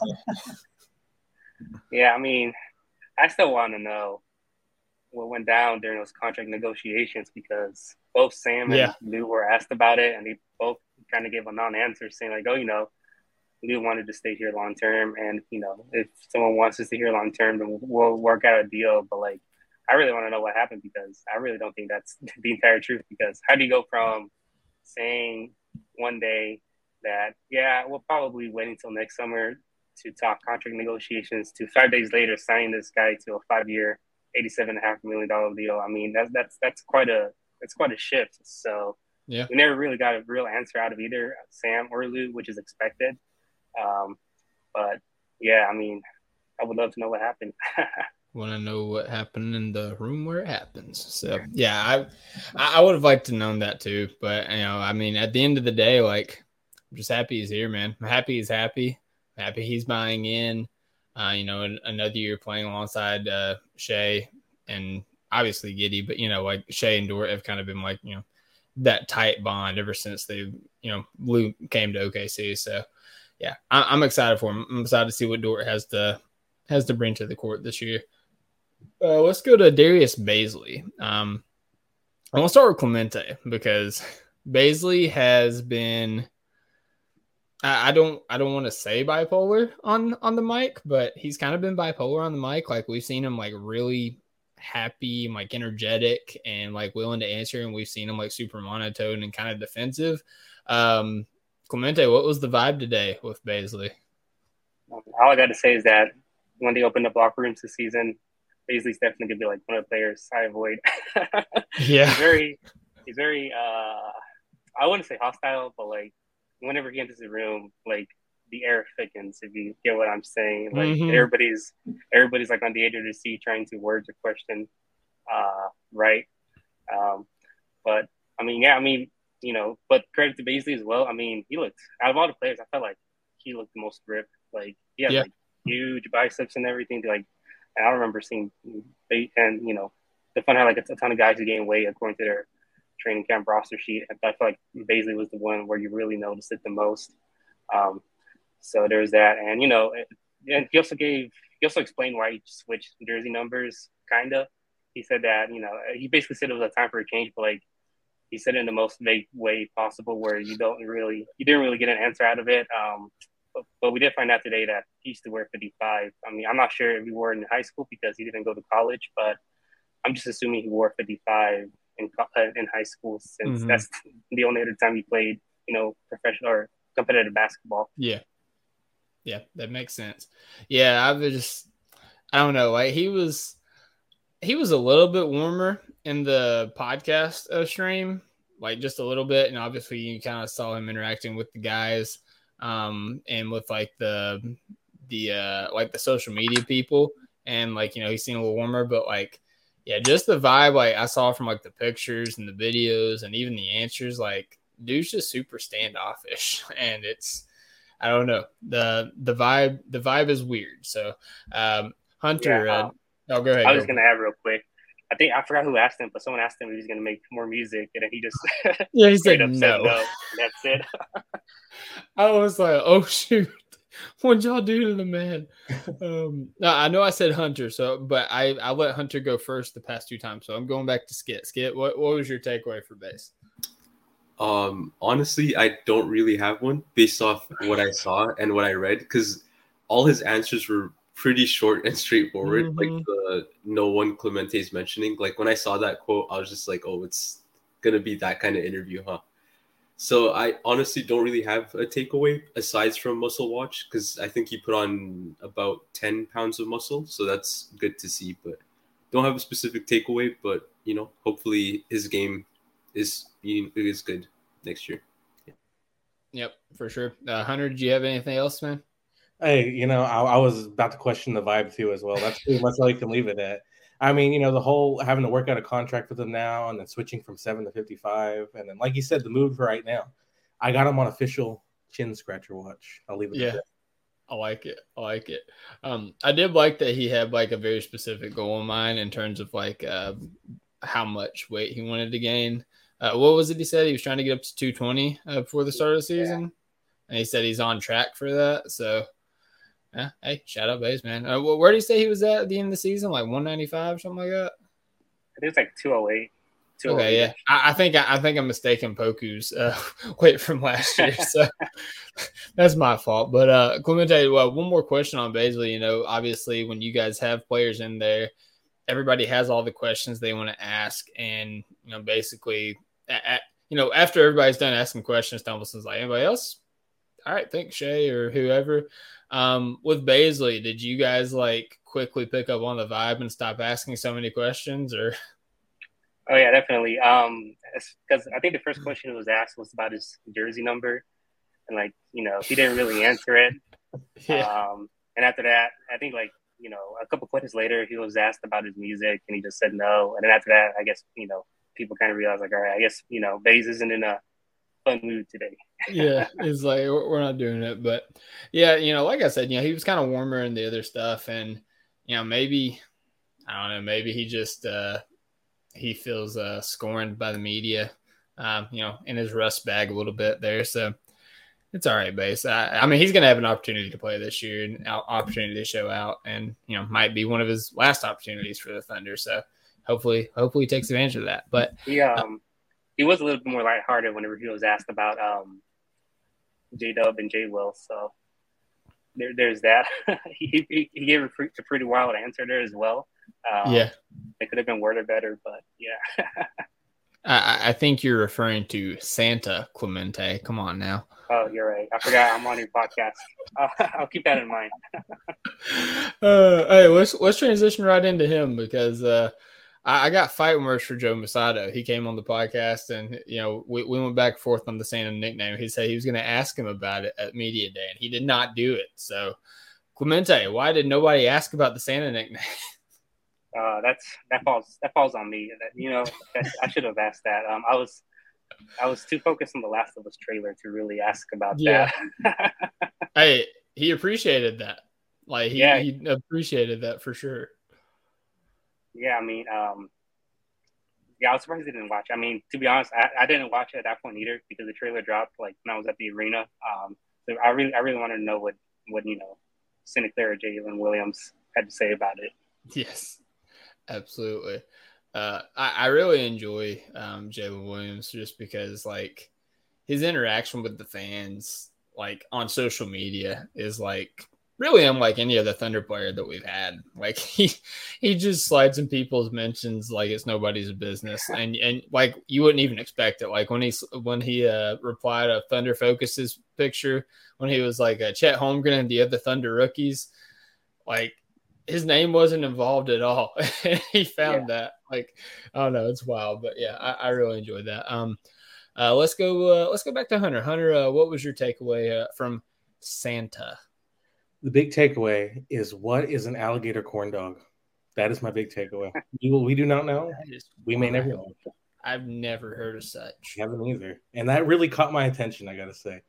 Yeah, I mean, I still want to know what went down during those contract negotiations because both Sam and yeah. Lu were asked about it, and they both kind of gave a non-answer saying, like, oh, you know, Lu wanted to stay here long-term, and, you know, if someone wants to stay here long-term, then we'll work out a deal. But, like, I really want to know what happened because I really don't think that's the entire truth because how do you go from saying – one day that, yeah, we'll probably wait until next summer to talk contract negotiations to five days later signing this guy to a five-year, eighty-seven and a half million dollar deal. I mean, that's that's that's quite a that's quite a shift. So yeah, we never really got a real answer out of either Sam or Lu, which is expected. Um, but yeah, I mean, I would love to know what happened. Want to know what happened in the room where it happens. So yeah, I I would have liked to known that too. But you know, I mean, at the end of the day, like I'm just happy he's here, man. I'm happy he's happy. I'm happy he's buying in. Uh, you know, another year playing alongside uh, Shai and obviously Giddey, but you know, like Shai and Dort have kind of been like, you know, that tight bond ever since they, you know, Lu came to O K C. So yeah, I, I'm excited for him. I'm excited to see what Dort has to has to bring to the court this year. Uh, let's go to Darius Bazley. Um, I want to start with Clemente because Bazley has been. I, I don't. I don't want to say bipolar on on the mic, but he's kind of been bipolar on the mic. Like we've seen him like really happy, like energetic, and like willing to answer, and we've seen him like super monotone and kind of defensive. Um, Clemente, what was the vibe today with Bazley? All I got to say is that when they opened up locker rooms this season, Bazley's definitely gonna be like one of the players I avoid. Yeah, he's very, he's very. Uh, I wouldn't say hostile, but like whenever he enters the room, like the air thickens. If you get what I'm saying, like mm-hmm. everybody's everybody's like on the edge of their seat trying to word the question, uh, right? Um, but I mean, yeah, I mean, you know, but credit to Bazley as well. I mean, he looked out of all the players, I felt like he looked the most ripped. Like he had yeah. like huge biceps and everything. To, like. And I remember seeing, and you know, the fun had like a ton of guys who gained weight according to their training camp roster sheet. I feel like Bazley was the one where you really noticed it the most. Um, so there's that, and you know, and he also gave, he also explained why he switched jersey numbers. Kinda, he said that you know, he basically said it was a time for a change, but like he said it in the most vague way possible, where you don't really, you didn't really get an answer out of it. Um, But, but we did find out today that he used to wear fifty-five. I mean, I'm not sure if he wore it in high school because he didn't go to college, but I'm just assuming he wore fifty-five in in high school since mm-hmm. that's the only other time he played, you know, professional or competitive basketball. Yeah. Yeah, that makes sense. Yeah, I was just, I don't know. Like he was, he was a little bit warmer in the podcast uh, stream, like just a little bit. And obviously you kind of saw him interacting with the guys. Um, and with like the, the, uh, like the social media people and like, you know, he seemed a little warmer, but like, yeah, just the vibe like I saw from like the pictures and the videos and even the answers, like dude's just super standoffish, and it's I don't know the the vibe the vibe is weird. So um, Hunter, Yeah, uh, um, oh go ahead. I was go. gonna add real quick. I think I forgot who asked him, but someone asked him if he was gonna make more music, and then he just yeah he straight said up no. said no. That's it. I was like, oh shoot, what'd y'all do to the man? Um, no, I know I said Hunter, so but I I let Hunter go first the past two times, so I'm going back to Skit. Skit, what what was your takeaway for base? Um, honestly, I don't really have one based off what I saw and what I read, because all his answers were pretty short and straightforward. Mm-hmm. Like the no one Clemente is mentioning. Like when I saw that quote, I was just like, oh, it's gonna be that kind of interview, huh? So I honestly don't really have a takeaway aside from muscle watch, because I think he put on about ten pounds of muscle, so that's good to see. But don't have a specific takeaway. But you know, hopefully his game is is good next year. Yep, for sure. Uh, Hunter, do you have anything else, man? Hey, you know, I, I was about to question the vibe too as well. That's pretty much all you can leave it at. I mean, you know, the whole having to work out a contract with him now and then switching from seven to fifty-five. And then, like you said, the move right now, I got him on official chin scratcher watch. I'll leave it yeah. at that. I like it. I like it. Um, I did like that he had like a very specific goal in mind in terms of like uh, how much weight he wanted to gain. Uh, what was it he said? He was trying to get up to two twenty uh, before the start of the season. Yeah. And he said he's on track for that. So, yeah, hey, shout out Baze, man. Uh, where did he say he was at at the end of the season? Like one ninety-five or something like that? I think it's like two oh eight. Okay, yeah. I, I think I, I think I'm mistaken Poku's uh, weight from last year. So that's my fault. But uh, Clemente, well, one more question on Bazley. You know, obviously when you guys have players in there, everybody has all the questions they want to ask. And, you know, basically, at, at, you know, after everybody's done asking questions, Tumbleton's like, anybody else? All right, thanks, Shay or whoever. Um, with Bazley, did you guys like quickly pick up on the vibe and stop asking so many questions or? Oh yeah, definitely. Um, because I think the first question that was asked was about his jersey number, and like you know he didn't really answer it. Yeah. Um, and after that, I think like you know a couple questions later, he was asked about his music, and he just said no. And then after that, I guess you know people kind of realized like, all right, I guess you know Baze isn't in a fun mood today. Yeah, it's like we're not doing it, but yeah, you know, like I said, you know, he was kind of warmer in the other stuff, and you know, maybe I don't know, maybe he just. uh He feels uh, scorned by the media, um, you know, in his rust bag a little bit there. So it's all right, Baze. I, I mean, he's going to have an opportunity to play this year and an opportunity to show out and, you know, might be one of his last opportunities for the Thunder. So hopefully, hopefully he takes advantage of that. But he, um, he was a little bit more lighthearted whenever he was asked about um, J-Dub and J-Will. So there, there's that. he, he, he gave a pretty, a pretty wild answer there as well. Um, yeah. It could have been worded better, but yeah. I, I think you're referring to Santa Clemente. Come on now. Oh, you're right. I forgot I'm on your podcast. I'll, I'll keep that in mind. uh, hey, let's let's transition right into him because uh, I, I got fight words for Joe Masato. He came on the podcast, and you know we, we went back and forth on the Santa nickname. He said he was going to ask him about it at media day, and he did not do it. So, Clemente, why did nobody ask about the Santa nickname? Uh, that's that falls that falls on me. That, you know, that, I should have asked that. Um, I was I was too focused on the Last of Us trailer to really ask about yeah. that. Hey, he appreciated that. Like he, yeah. he appreciated that for sure. Yeah, I mean, um, yeah, I was surprised he didn't watch. I mean, to be honest, I, I didn't watch it at that point either because the trailer dropped like when I was at the arena. Um, so I really I really wanted to know what what you know, Sinclair or Jalen Williams had to say about it. Yes. Absolutely. Uh, I, I really enjoy um, Jalen Williams just because, like, his interaction with the fans, like, on social media is, like, really unlike any other Thunder player that we've had. Like, he he just slides in people's mentions like it's nobody's business. And, and like, you wouldn't even expect it. Like, when he, when he uh, replied to Thunder Focus's picture, when he was, like, uh, Chet Holmgren and the other Thunder rookies, like, his name wasn't involved at all. He found yeah. that. Like, I don't know, it's wild, but yeah, I, I really enjoyed that. Um, uh, let's go. Uh, let's go back to Hunter. Hunter, uh, what was your takeaway uh, from Santa? The big takeaway is what is an alligator corn dog? That is my big takeaway. We, we do not know. We may never know. I've never heard of such. I haven't either. And that really caught my attention, I got to say.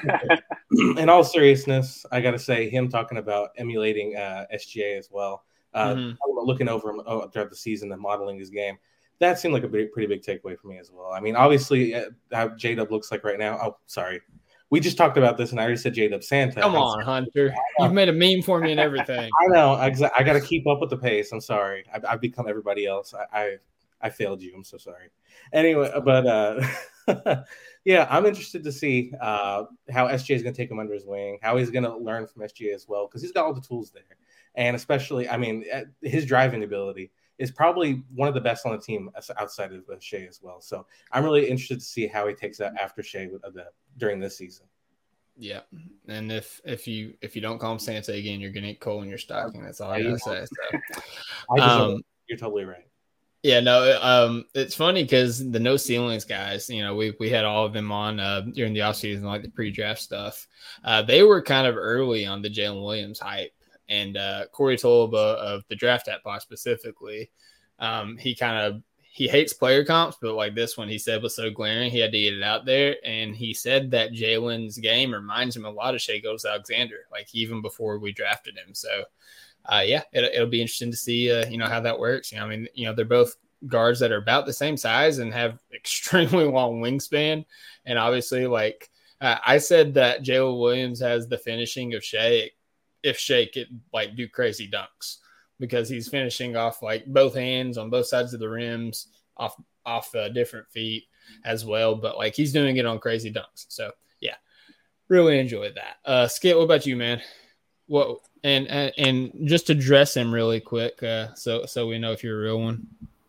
In all seriousness, I got to say, him talking about emulating uh, S G A as well, uh, mm-hmm. looking over him oh, throughout the season and modeling his game, that seemed like a big, pretty big takeaway for me as well. I mean, obviously, uh, how J-Dub looks like right now. Oh, sorry. We just talked about this, and I already said J-Dub Santa. Come on, Hunter. You've made a meme for me and everything. I know. I, I got to keep up with the pace. I'm sorry. I've, I've become everybody else. I, I I failed you. I'm so sorry. Anyway, but uh, yeah, I'm interested to see uh, how S G A is going to take him under his wing, how he's going to learn from S G A as well, because he's got all the tools there. And especially, I mean, his driving ability is probably one of the best on the team outside of Shea as well. So I'm really interested to see how he takes that after Shea with the, during this season. Yeah, and if if you if you don't call him Santa again, you're going to get coal in your stocking. That's all I got to say. So. Um, you're totally right. Yeah, no, um, it's funny because the no ceilings guys, you know, we we had all of them on uh, during the offseason, like the pre-draft stuff. Uh, they were kind of early on the Jalen Williams hype, and uh, Corey Tolba of the Draft App Pod specifically, um, he kind of he hates player comps, but like this one, he said was so glaring, he had to get it out there, and he said that Jalen's game reminds him a lot of Shai Gilgeous-Alexander, like even before we drafted him. So. Uh, yeah, it, it'll be interesting to see, uh, you know, how that works. You know, I mean, you know, they're both guards that are about the same size and have extremely long wingspan. And obviously, like uh, I said that Jalen Williams has the finishing of Shai if Shai could, like, do crazy dunks because he's finishing off, like, both hands on both sides of the rims off off uh, different feet as well. But, like, he's doing it on crazy dunks. So, yeah, really enjoyed that. Uh, Skip, what about you, man? What and, and and just to dress him really quick, uh, so so we know if you're a real one.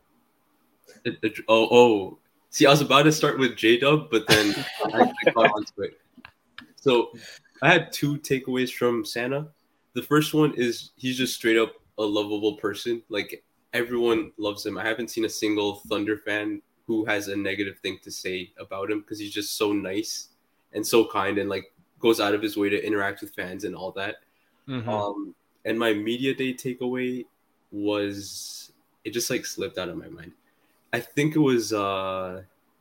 It, it, oh oh, see, I was about to start with J-Dub, but then I, I got onto it. So I had two takeaways from Santa. The first one is he's just straight up a lovable person. Like everyone loves him. I haven't seen a single Thunder fan who has a negative thing to say about him because he's just so nice and so kind and like goes out of his way to interact with fans and all that. Mm-hmm. Um, and my media day takeaway was it just like slipped out of my mind. I think it was. Uh,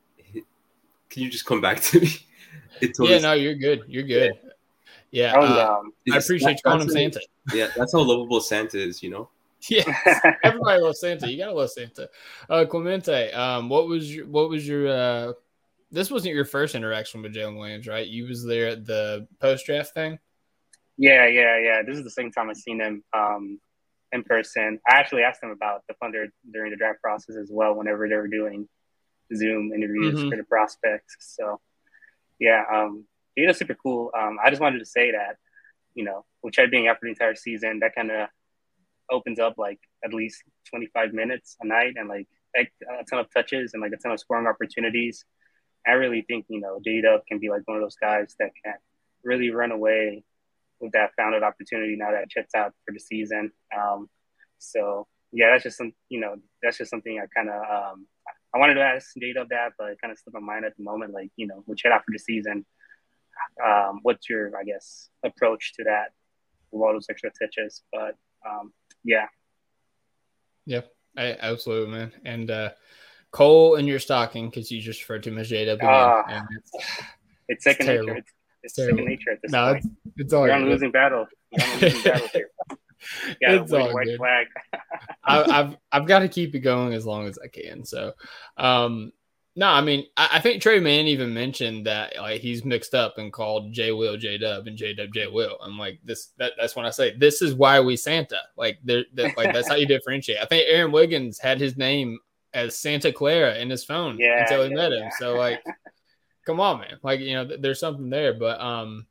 can you just come back to me? It totally yeah, no, you're good. You're good. Yeah, yeah was, uh, um, I appreciate you calling him Santa. Yeah, that's how lovable Santa is, you know. Yeah, everybody loves Santa. You gotta love Santa. Uh, Clemente, um, what was your what was your uh, this wasn't your first interaction with Jalen Williams, right? You was there at the post draft thing. Yeah, yeah, yeah. This is the second time I've seen him um, in person. I actually asked him about the Thunder during the draft process as well, whenever they were doing Zoom interviews mm-hmm. for the prospects. So, yeah, um, he was super cool. Um, I just wanted to say that, you know, with Chet being out for the entire season, that kind of opens up like at least twenty-five minutes a night and like a ton of touches and like a ton of scoring opportunities. I really think, you know, J-Dub can be like one of those guys that can really run away with that founded opportunity now that Chet's out for the season. Um, so yeah, that's just some, you know, that's just something I kind of, um, I wanted to ask J-Dub that, but it kind of slipped my mind at the moment. Like, you know, with Chet out for the season, um, what's your, I guess, approach to that with all those extra touches? But um, yeah. Yeah, I, absolutely, man. And uh, Cole in your stocking, because you just referred to him as J-Dub again. Uh, and it's, it's second it's nature. It's, It's Terrible. second nature at this no, point. It's, it's all You're good. on losing battle. You're on losing battle here. Yeah, it's all white good. flag. I, I've I've got to keep it going as long as I can. So, um, no, I mean, I, I think Trey Mann even mentioned that like he's mixed up and called J Will J Dub and J Dub J Will. I'm like this. That, that's when I say this is why we Santa. Like there, like that's how you differentiate. I think Aaron Wiggins had his name as Santa Clara in his phone yeah, until he yeah, met yeah. him. So like. Come on, man. Like, you know, th- there's something there. But um,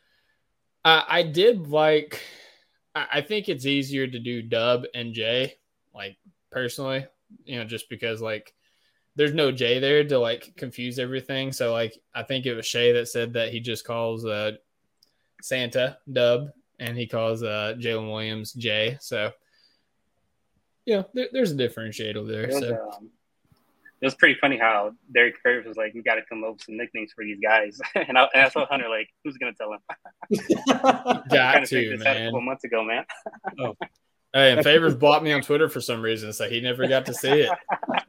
I, I did like I, – I think it's easier to do Dub and J, like, personally, you know, just because, like, there's no J there to, like, confuse everything. So, like, I think it was Shai that said that he just calls uh, Santa Dub and he calls uh, Jalen Williams J. So, you know, there, there's a differentiator there. It was, so. um, It was pretty funny how Derek Curves was like, "We got to come up with some nicknames for these guys," and I, and I told Hunter like, "Who's gonna tell him?" Got trying to to, figure this out a man. couple months ago, man. oh, Hey, and Favors blocked me on Twitter for some reason, so he never got to see it.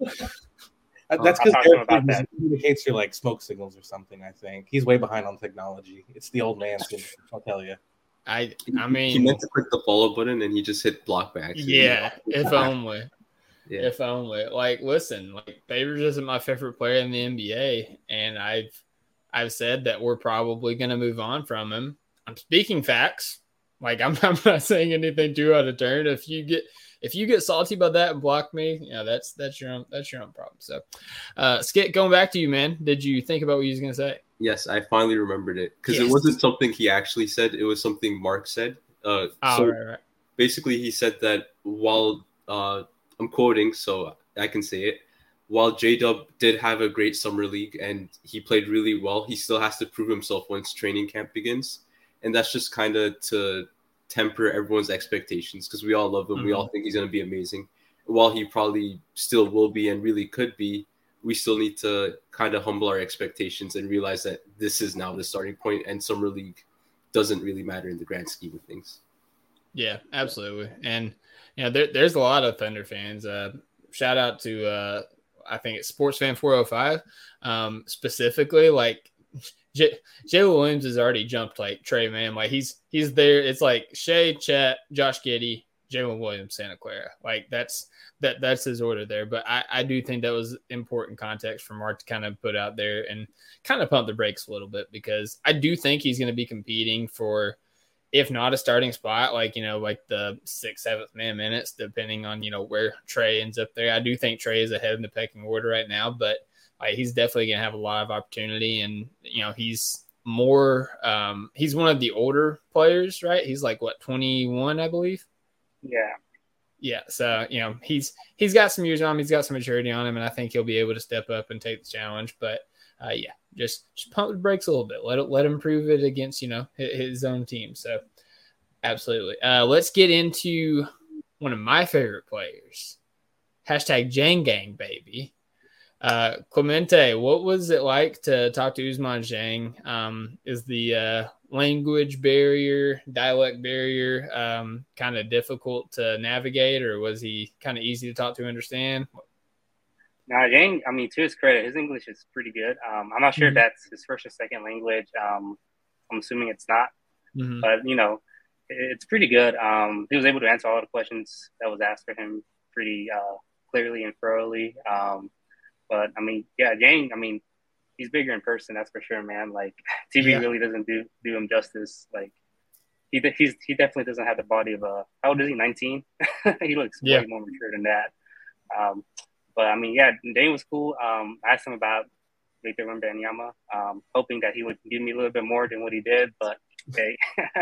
That's because Derek Favors communicates through like smoke signals or something. I think he's way behind on technology. It's the old man thing. I'll tell you. I I mean, he meant to click the follow button and he just hit block back. Yeah, if only. Yeah. If only. Like, listen, like Favors isn't my favorite player in the N B A, and I've I've said that we're probably going to move on from him. I'm speaking facts. Like, I'm, I'm not saying anything too out of turn. If you get if you get salty about that and block me, you know, that's that's your own that's your own problem. So, uh, Skit, going back to you, man. Did you think about what you was going to say? Yes, I finally remembered it because yes. it wasn't something he actually said. It was something Mark said. Uh, oh, so right, right. basically, he said that while uh, I'm quoting, so I can say it. While J-Dub did have a great summer league and he played really well, he still has to prove himself once training camp begins. And that's just kind of to temper everyone's expectations because we all love him. Mm-hmm. We all think he's going to be amazing. While he probably still will be and really could be, we still need to kind of humble our expectations and realize that this is now the starting point and summer league doesn't really matter in the grand scheme of things. Yeah, absolutely. And, you know, there, there's a lot of Thunder fans. Uh, shout out to, uh, I think it's Sportsfan four oh five. Um, specifically, like, J- Jalen Williams has already jumped like Trey, man. Like, he's he's there. It's like Shea, Chet, Josh Giddey, Jalen Williams, Santa Clara. Like, that's that that's his order there. But I, I do think that was important context for Mark to kind of put out there and kind of pump the brakes a little bit because I do think he's going to be competing for, if not a starting spot, like, you know, like the sixth, seventh man minutes, depending on, you know, where Trey ends up there. I do think Trey is ahead in the pecking order right now, but like, he's definitely going to have a lot of opportunity. And, you know, he's more, um, he's one of the older players, right? He's like, what, twenty-one, I believe? Yeah. Yeah. So, you know, he's, he's got some years on him. He's got some maturity on him, and I think he'll be able to step up and take the challenge. But, uh, yeah, just, just pump the brakes a little bit. Let it, let him prove it against, you know, his, his own team. So, absolutely. Uh, let's get into one of my favorite players. Hashtag Jang Gang, baby. Uh, Clemente, what was it like to talk to Ousmane Dieng? Um, is the uh, language barrier, dialect barrier um, kind of difficult to navigate, or was he kind of easy to talk to and understand? Now, Dieng, I mean, to his credit, his English is pretty good. Um, I'm not sure mm-hmm. if that's his first or second language. Um, I'm assuming it's not. Mm-hmm. But, you know, it's pretty good. Um, he was able to answer all the questions that was asked for him pretty uh, clearly and thoroughly. Um, but, I mean, yeah, Dieng, I mean, he's bigger in person, that's for sure, man. Like, T V yeah. really doesn't do do him justice. Like, he he's he definitely doesn't have the body of a – how old is he, nineteen? He looks yeah. way more mature than that. Um, but, I mean, yeah, Dieng was cool. Um, I asked him about Victor Wembanyama, um, hoping that he would give me a little bit more than what he did, but, hey.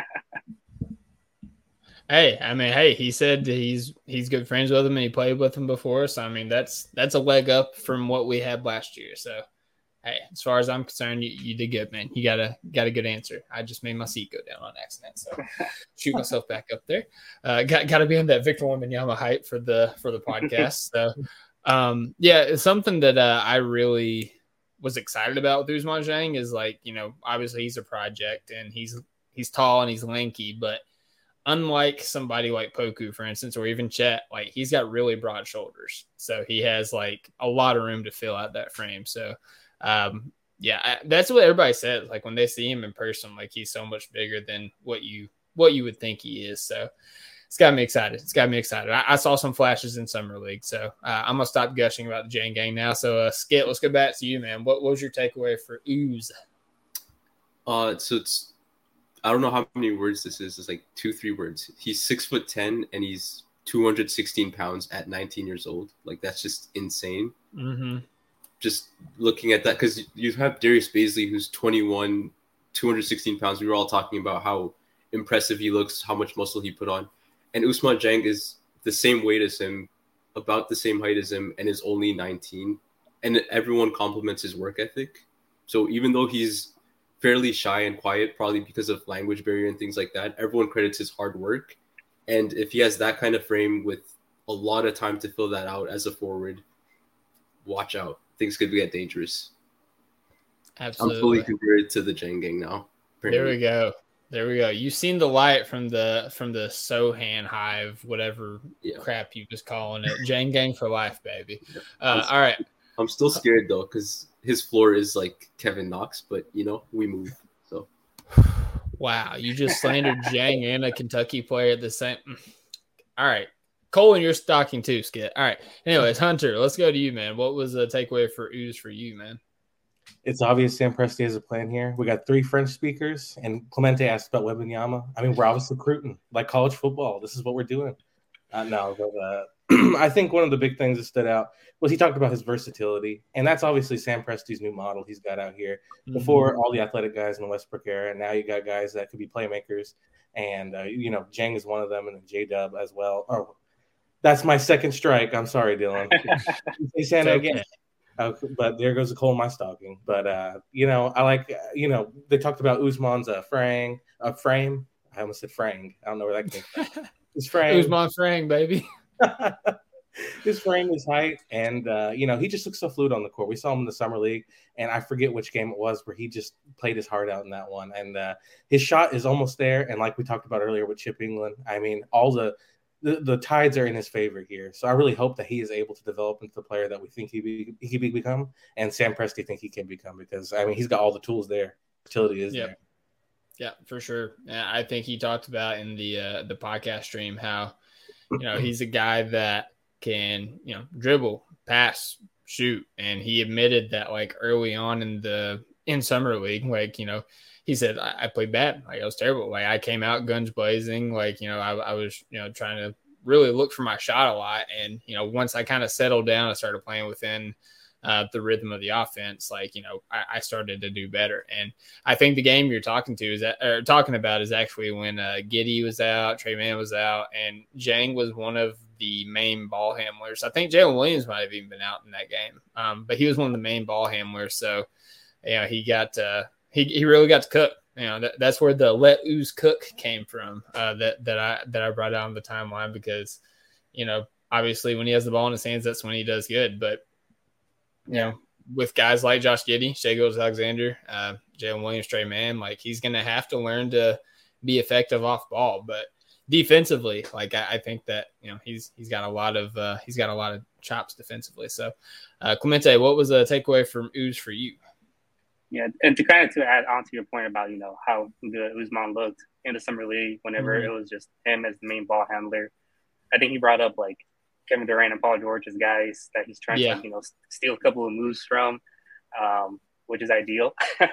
Hey, I mean, hey, he said he's he's good friends with him and he played with him before. So, I mean, that's that's a leg up from what we had last year. So, hey, as far as I'm concerned, you, you did good, man. You got a got a good answer. I just made my seat go down on accident, so shoot myself back up there. Uh, got got to be on that Victor Wembanyama hype for the for the podcast. So, um, yeah, it's something that uh, I really was excited about with Ousmane Dieng is like, you know, obviously he's a project and he's he's tall and he's lanky, but unlike somebody like Poku, for instance, or even Chet, like he's got really broad shoulders. So he has like a lot of room to fill out that frame. So, um, yeah, I, that's what everybody says. Like when they see him in person, like he's so much bigger than what you what you would think he is. So it's got me excited. It's got me excited. I, I saw some flashes in Summer League. So uh, I'm going to stop gushing about the Dieng Gang now. So, uh, Skit, let's go back to you, man. What, what was your takeaway for Ooze? Uh, so it's I don't know how many words this is. It's like two, three words. He's six foot ten and he's two hundred sixteen pounds at nineteen years old. Like that's just insane. Mm-hmm. Just looking at that, because you have Darius Bazley, who's twenty-one, two hundred sixteen pounds. We were all talking about how impressive he looks, how much muscle he put on, and Ousmane Dieng is the same weight as him, about the same height as him, and is only nineteen. And everyone compliments his work ethic. So even though he's fairly shy and quiet, probably because of language barrier and things like that, everyone credits his hard work. And if he has that kind of frame with a lot of time to fill that out as a forward, watch out. Things could get dangerous. Absolutely. I'm fully compared to the Dieng Gang now. Apparently. There we go. There we go. You've seen the light from the from the Sohan Hive, whatever yeah. crap you was calling it. Jang Gang for life, baby. Uh, all right. I'm still scared though, because his floor is like Kevin Knox, but you know we move. So. Wow, you just slandered Jang and a Kentucky player at the same. All right, Cole, and you're stalking too, Skit. All right. Anyways, Hunter, let's go to you, man. What was the takeaway for Ooze for you, man? It's obvious Sam Presti has a plan here. We got three French speakers, and Clemente asked about Wembanyama. I mean, we're obviously recruiting like college football. This is what we're doing. Uh, no, but uh, I think one of the big things that stood out was he talked about his versatility, and that's obviously Sam Presti's new model he's got out here. Mm-hmm. Before, all the athletic guys in the Westbrook era, and now you got guys that could be playmakers, and uh, you know, Jang is one of them, and then J-Dub as well. Oh, that's my second strike. I'm sorry, Dylan. Say Santa okay. again. Uh, but there goes the coal in my stocking. But, uh, you know, I like, uh, you know, they talked about Usman's uh, frang, uh, frame. I almost said frang. I don't know where that came from. His frame. Usman frang, baby. His frame, his height. And, uh, you know, he just looks so fluid on the court. We saw him in the Summer League, and I forget which game it was where he just played his heart out in that one. And uh, his shot is almost there. And like we talked about earlier with Chip England, I mean, all the – The, the tides are in his favor here. So I really hope that he is able to develop into the player that we think he be, he be become, and Sam Presti think he can become, because, I mean, he's got all the tools there. Fertility is yep. there. Yeah, for sure. I think he talked about in the uh, the podcast stream how, you know, he's a guy that can, you know, dribble, pass, shoot. And he admitted that, like, early on in the in Summer League, like, you know, he said, I, I played bad. Like, I was terrible. Like, I came out guns blazing. Like, you know, I, I was, you know, trying to really look for my shot a lot. And, you know, once I kind of settled down, I started playing within uh, the rhythm of the offense. Like, you know, I, I started to do better. And I think the game you're talking to is that, or talking about is actually when uh, Giddey was out, Trey Mann was out, and Jang was one of the main ball handlers. I think Jalen Williams might have even been out in that game. Um, but he was one of the main ball handlers. So, you know, he got, uh, He he really got to cook. You know, that, that's where the let Ooze cook came from. Uh, that that I that I brought out on the timeline, because, you know, obviously when he has the ball in his hands, that's when he does good. But, you know, with guys like Josh Giddey, Shai Gilgeous-Alexander, uh, Jalen Williams, Trey Mann, like, he's going to have to learn to be effective off ball. But defensively, like, I, I think that, you know, he's he's got a lot of uh, he's got a lot of chops defensively. So, uh, Clemente, what was a takeaway from Ooze for you? Yeah, and to kind of to add on to your point about, you know, how good Usman looked in the Summer League whenever mm-hmm. it was just him as the main ball handler. I think he brought up, like, Kevin Durant and Paul George as guys that he's trying yeah. to, like, you know, steal a couple of moves from, um, which is ideal.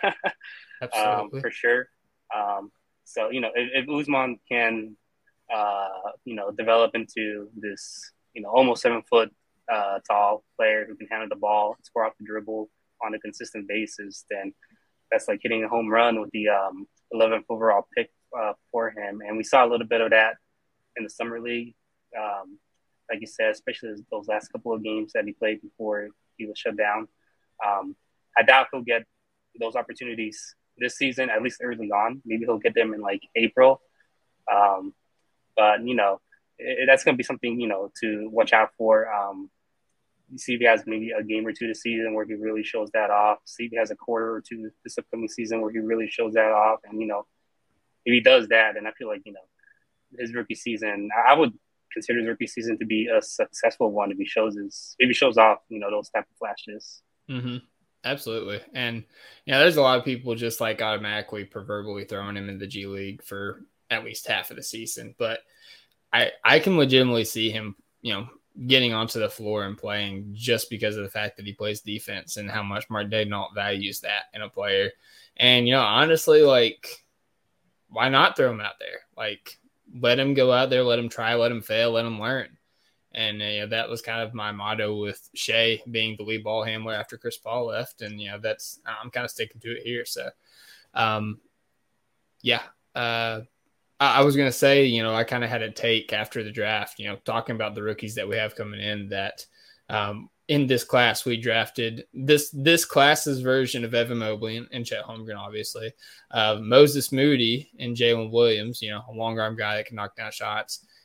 um, for sure. Um, so, you know, if, if Usman can, uh, you know, develop into this, you know, almost seven foot uh, tall player who can handle the ball, score off the dribble on a consistent basis, then that's like hitting a home run with the um, eleventh overall pick uh, for him. And we saw a little bit of that in the Summer League. Um, like you said, especially those last couple of games that he played before he was shut down. Um, I doubt he'll get those opportunities this season, at least early on. Maybe he'll get them in like April. Um, but, you know, it, that's going to be something, you know, to watch out for. Um, see if he has maybe a game or two this season where he really shows that off. See if he has a quarter or two this upcoming season where he really shows that off. And, you know, if he does that, then I feel like, you know, his rookie season, I would consider his rookie season to be a successful one if he shows his, if he shows off, you know, those type of flashes. Mm-hmm. Absolutely. And, you know, there's a lot of people just like automatically proverbially throwing him in the G League for at least half of the season. But I, I can legitimately see him, you know, getting onto the floor and playing just because of the fact that he plays defense and how much Mark Daigneault values that in a player. And, you know, honestly, like, why not throw him out there? Like, let him go out there, let him try, let him fail, let him learn. And, uh, you know, that was kind of my motto with Shai being the lead ball handler after Chris Paul left. And, you know, that's, I'm kind of sticking to it here. So, um, yeah, uh, I was going to say, you know, I kind of had a take after the draft, you know, talking about the rookies that we have coming in, that um, in this class, we drafted this, this class's version of Evan Mobley and, and Chet Holmgren, obviously, uh, Moses Moody and Jalen Williams, you know, a long arm guy that can knock down shots,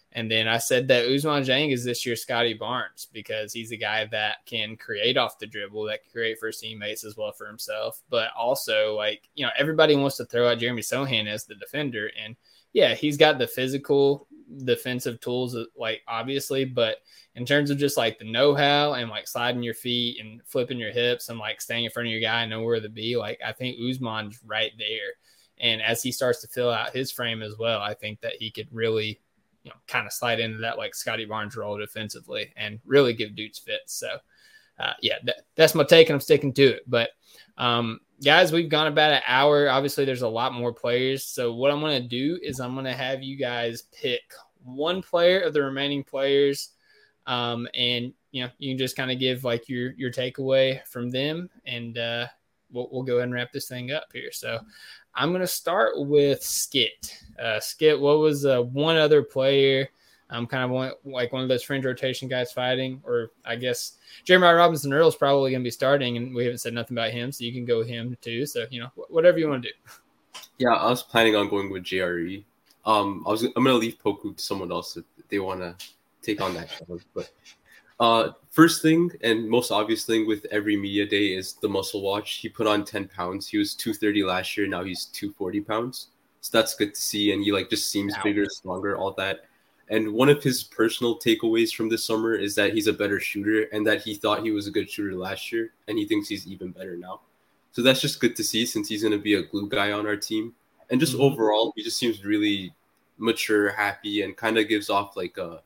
And then I said that Ousmane Dieng is this year's Scotty Barnes because he's a guy that can create off the dribble, that can create for his teammates as well for himself. But also, like, you know, everybody wants to throw out Jeremy Sohan as the defender. And, yeah, he's got the physical defensive tools, like, obviously. But in terms of just, like, the know-how and, like, sliding your feet and flipping your hips and, like, staying in front of your guy and know where to be, like, I think Ousmane's right there. And as he starts to fill out his frame as well, I think that he could really – you know, kind of slide into that like Scotty Barnes role defensively and really give dudes fits. So, uh, yeah, that, that's my take and I'm sticking to it. But, um, guys, we've gone about an hour. Obviously, there's a lot more players. So what I'm going to do is I'm going to have you guys pick one player of the remaining players, um, and, you know, you can just kind of give like your your takeaway from them, and uh, we'll, we'll go ahead and wrap this thing up here. So I'm going to start with Skit. Uh, Skit, what was uh, one other player? I'm kind of one, like one of those fringe rotation guys fighting, or I guess Jeremiah Robinson Earl is probably going to be starting, and we haven't said nothing about him, so you can go with him too. So, you know, whatever you want to do. Yeah, I was planning on going with J R E. Um, I was I'm going to leave Poku to someone else if they want to take on that challenge. But uh, first thing and most obvious thing with every media day is the muscle watch. He put on ten pounds. He was two thirty last year. Now he's two forty pounds. So that's good to see. And he like just seems wow. bigger, stronger, all that. And one of his personal takeaways from this summer is that he's a better shooter and that he thought he was a good shooter last year. And he thinks he's even better now. So that's just good to see since he's going to be a glue guy on our team. And just mm-hmm. overall, he just seems really mature, happy, and kind of gives off like a,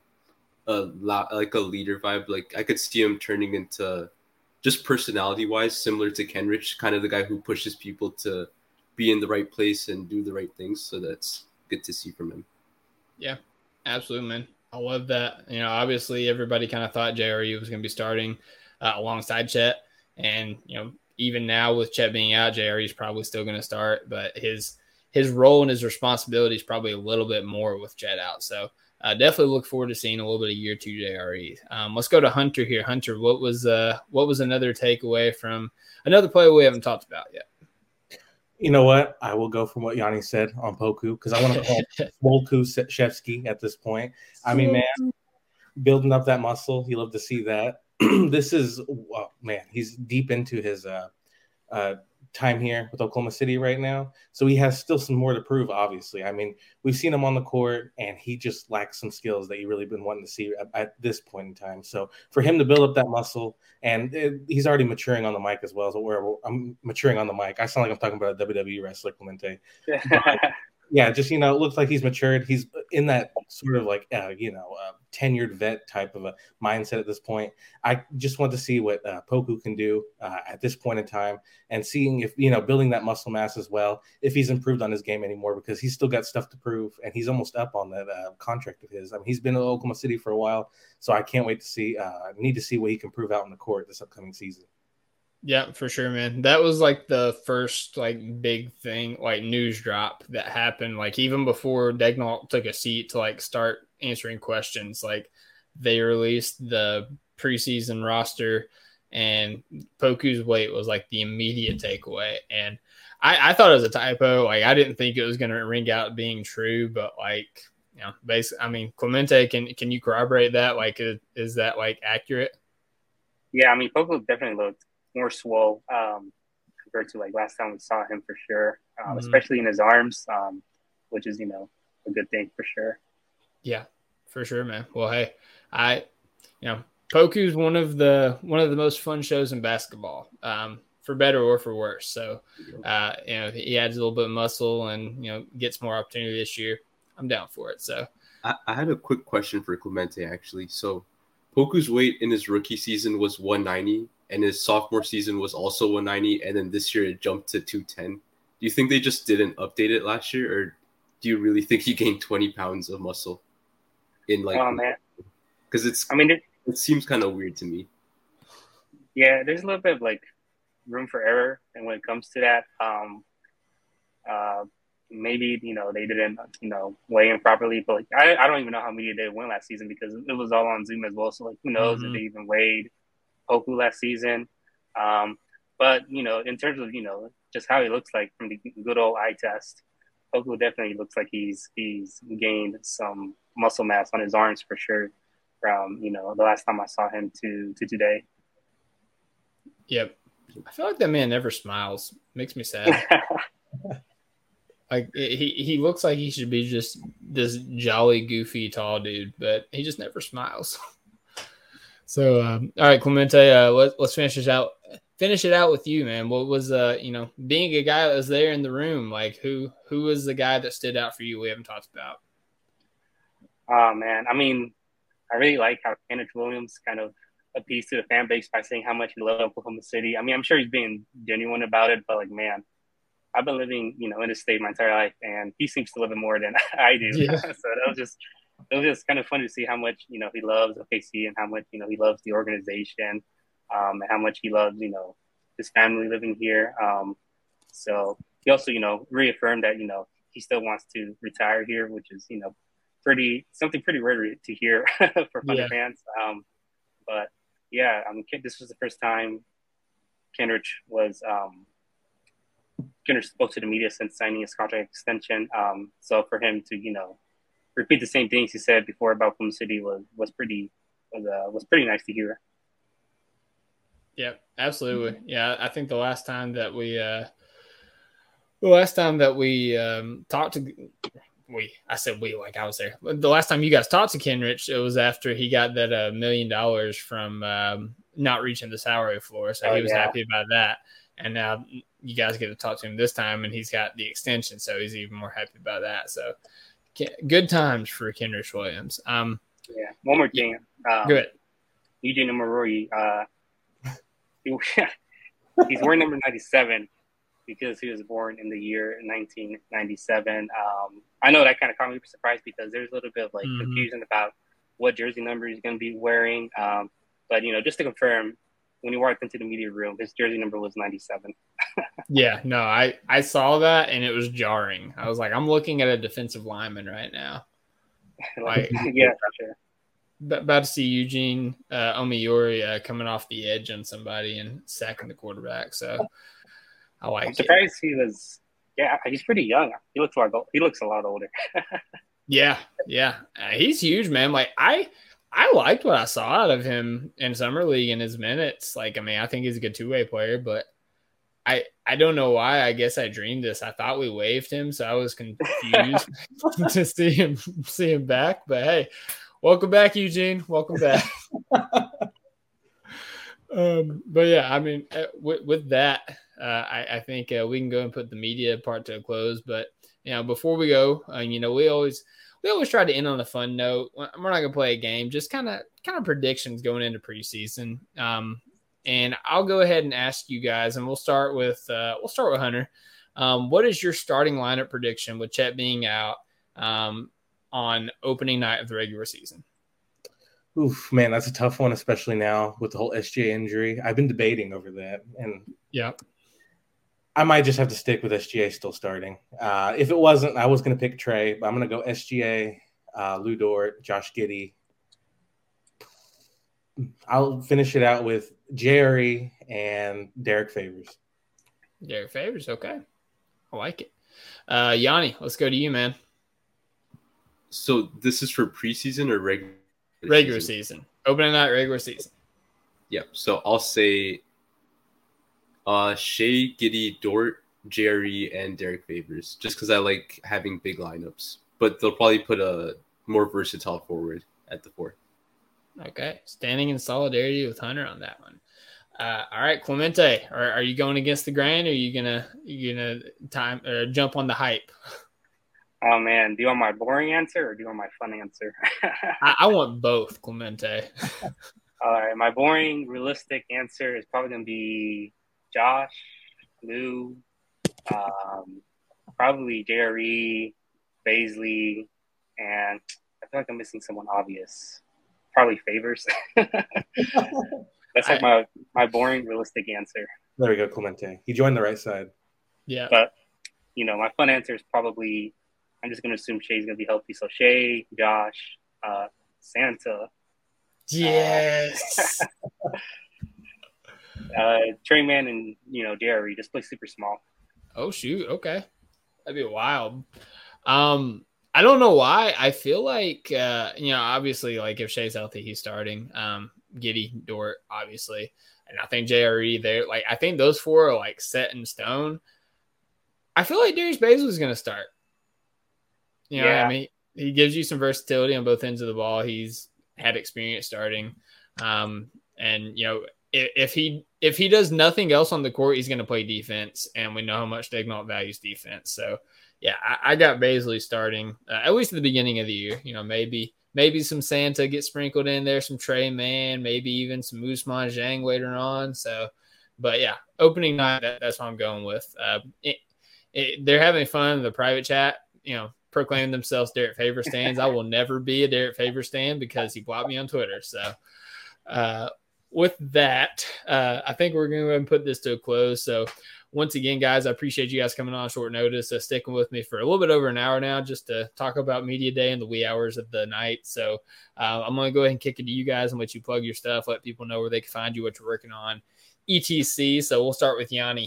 a like a leader vibe. Like I could see him turning into just personality-wise, similar to Kenrich, kind of the guy who pushes people to be in the right place and do the right things. So that's good to see from him. Yeah, absolutely, man. I love that. You know, obviously everybody kind of thought J R E was going to be starting uh, alongside Chet. And, you know, even now with Chet being out, J R E is probably still going to start. But his his role and his responsibility is probably a little bit more with Chet out. So uh, definitely look forward to seeing a little bit of year two J R E. Um, let's go to Hunter here. Hunter, what was uh, what was another takeaway from another player we haven't talked about yet? You know what? I will go from what Yanni said on Poku because I want to call Volku Shevsky at this point. I mean, man, building up that muscle, you love to see that. This is, oh, man, he's deep into his uh, uh, time here with Oklahoma City right now. So he has still some more to prove, obviously. I mean, we've seen him on the court, and he just lacks some skills that you really been wanting to see at, at this point in time. So for him to build up that muscle, and it, he's already maturing on the mic as well. So wherever I'm maturing on the mic, I sound like I'm talking about a W W E wrestler, Clemente. But, yeah, just, you know, it looks like he's matured. He's in that sort of like, uh, you know, uh, tenured vet type of a mindset at this point. I just want to see what uh, Poku can do uh, at this point in time and seeing if, you know, building that muscle mass as well, if he's improved on his game anymore, because he's still got stuff to prove and he's almost up on that uh, contract of his. I mean, he's been in Oklahoma City for a while, so I can't wait to see, uh, need to see what he can prove out in the court this upcoming season. Yeah, for sure, man. That was like the first like big thing, like news drop that happened. Like even before Daigneault took a seat to like start answering questions, like they released the preseason roster and Poku's weight was like the immediate takeaway. And I, I thought it was a typo. Like I didn't think it was going to ring out being true, but like, you know, basically, I mean, Clemente, can, can you corroborate that? Like, is, is that like accurate? Yeah. I mean, Poku definitely looked more swole um, compared to like last time we saw him for sure, um, mm-hmm. especially in his arms, um, which is, you know, a good thing for sure. Yeah, for sure, man. Well, hey, I, you know, Poku's one of the one of the most fun shows in basketball, um, for better or for worse. So, uh, you know, he adds a little bit of muscle and, you know, gets more opportunity this year. I'm down for it. So, I, I had a quick question for Clemente actually. So, Poku's weight in his rookie season was one ninety. And his sophomore season was also one ninety, and then this year it jumped to two ten. Do you think they just didn't update it last year, or do you really think he gained twenty pounds of muscle in like? Oh man, because it's. I mean, it, it seems kind of weird to me. Yeah, there's a little bit of like room for error, and when it comes to that, um, uh, maybe you know they didn't you know weigh in properly, but like I, I don't even know how media did win last season because it was all on Zoom as well. So like, who knows mm-hmm. if they even weighed Poku last season. Um, but, you know, in terms of, you know, just how he looks like from the good old eye test, Poku definitely looks like he's he's gained some muscle mass on his arms for sure from, you know, the last time I saw him to to today. Yep. I feel like that man never smiles. Makes me sad. Like he he looks like he should be just this jolly, goofy, tall dude, but he just never smiles. So, um, all right, Clemente, uh, let, let's finish this out. Finish it out with you, man. What was, uh, you know, being a guy that was there in the room? Like, who who was the guy that stood out for you? We haven't talked about. Oh man, I mean, I really like how Kenrich Williams kind of appeased to the fan base by saying how much he loved Oklahoma City. I mean, I'm sure he's being genuine about it, but like, man, I've been living, you know, in this state my entire life, and he seems to live it more than I do. Yeah. So that was just, it was just kind of fun to see how much, you know, he loves O K C and how much, you know, he loves the organization, um, and how much he loves, you know, his family living here. Um, so he also, you know, reaffirmed that, you know, he still wants to retire here, which is, you know, pretty something pretty rare to hear for Thunder Yeah. fans. Um, but yeah, I mean, this was the first time Kenrich was um, Kenrich spoke to the media since signing his contract extension. Um, so for him to, you know, repeat the same things he said before about Oklahoma City was was pretty was uh, was pretty nice to hear. Yeah, absolutely. Yeah, I think the last time that we, uh, the last time that we um, talked to, we, I said we, like I was there. The last time you guys talked to Kenrich, it was after he got that uh, million dollars from um, not reaching the salary floor. So Oh, he was yeah. happy about that. And now you guys get to talk to him this time, and he's got the extension, so he's even more happy about that. So good times for Kenrich Williams. Um, Yeah. One more thing. Um, good. Eugene Omoruyi, uh, he, he's wearing number ninety-seven because he was born in the year nineteen ninety-seven. Um, I know that kind of caught me by surprise because there's a little bit of like Mhm. confusion about what jersey number he's going to be wearing. Um, but, you know, just to confirm, when he walked into the media room, his jersey number was ninety-seven. Yeah, no, I, I saw that, and it was jarring. I was like, I'm looking at a defensive lineman right now. like, Like- yeah, for sure. B- About to see Eugene uh, Omiori uh, coming off the edge on somebody and sacking the quarterback. So I I'm like it. surprised he was. Yeah, he's pretty young. He looks a lot. He looks a lot older. Yeah, yeah, uh, he's huge, man. Like I, I liked what I saw out of him in summer league in his minutes. Like, I mean, I think he's a good two way player, but I, I don't know why. I guess I dreamed this. I thought we waived him, so I was confused to see him see him back. But hey, welcome back, Eugene. Welcome back. um, but yeah, I mean, uh, with, with that, uh, I, I think uh, we can go and put the media part to a close. But you know, before we go, uh, you know, we always we always try to end on a fun note. We're not gonna play a game, just kind of kind of predictions going into preseason. Um, and I'll go ahead and ask you guys, and we'll start with uh, we'll start with Hunter. Um, what is your starting lineup prediction with Chet being out um, on opening night of the regular season? Oof, man, that's a tough one, especially now with the whole S G A injury. I've been debating over that, and Yeah. I might just have to stick with S G A still starting. Uh, if it wasn't, I was going to pick Trey, but I'm going to go S G A, uh, Lou Dort, Josh Giddey. I'll finish it out with Jerry and Derek Favors. Derek Favors, okay. I like it. Uh, Yanni, let's go to you, man. So this is for preseason or regular Regular season. Opening night, regular season. Yep. So I'll say uh, Shea, Giddey, Dort, Jerry, and Derek Favors, just because I like having big lineups. But they'll probably put a more versatile forward at the four. Okay. Standing in solidarity with Hunter on that one. Uh, all right, Clemente, are, are you going against the grain, or are you gonna you gonna time or jump on the hype? Oh man, do you want my boring answer or do you want my fun answer? I, I want both, Clemente. All right, my boring, realistic answer is probably gonna be Josh, Lou, um, probably J R E, Baisley, and I feel like I'm missing someone obvious. Probably Favors. That's like my, my boring, realistic answer. There we go, Clemente. He joined the right side. Yeah. But, you know, my fun answer is probably, I'm just going to assume Shea's going to be healthy. So Shea, Josh, uh, Santa. Yes. uh, Trey Man and, you know, Jerry just play super small. Oh, shoot. Okay. That'd be wild. Um, I don't know why. I feel like, uh, you know, obviously, like if Shai's healthy, he's starting. Um, Giddy, Dort, obviously. And I think J R E there. Like, I think those four are like set in stone. I feel like Darius Bazley is going to start. You know, yeah. I mean, he gives you some versatility on both ends of the ball. He's had experience starting. Um, and, you know, if, if he if he does nothing else on the court, he's going to play defense. And we know how much Daignault values defense. So, yeah, I, I got Bazley starting, uh, at least at the beginning of the year. You know, maybe maybe some Santa gets sprinkled in there, some Trey Mann, maybe even some Ousmane Dieng later on. So, but, yeah, opening night, that, that's what I'm going with. Uh, it, it, they're having fun in the private chat, you know, proclaiming themselves Derek Favors stands. I will never be a Derek Favors stand because he blocked me on Twitter. So, uh, with that, uh, I think we're going to go ahead and put this to a close. So, once again, guys, I appreciate you guys coming on short notice, uh, sticking with me for a little bit over an hour now just to talk about Media Day and the wee hours of the night. So, uh, I'm going to go ahead and kick it to you guys and let you plug your stuff, let people know where they can find you, what you're working on, et cetera. So, we'll start with Yanni.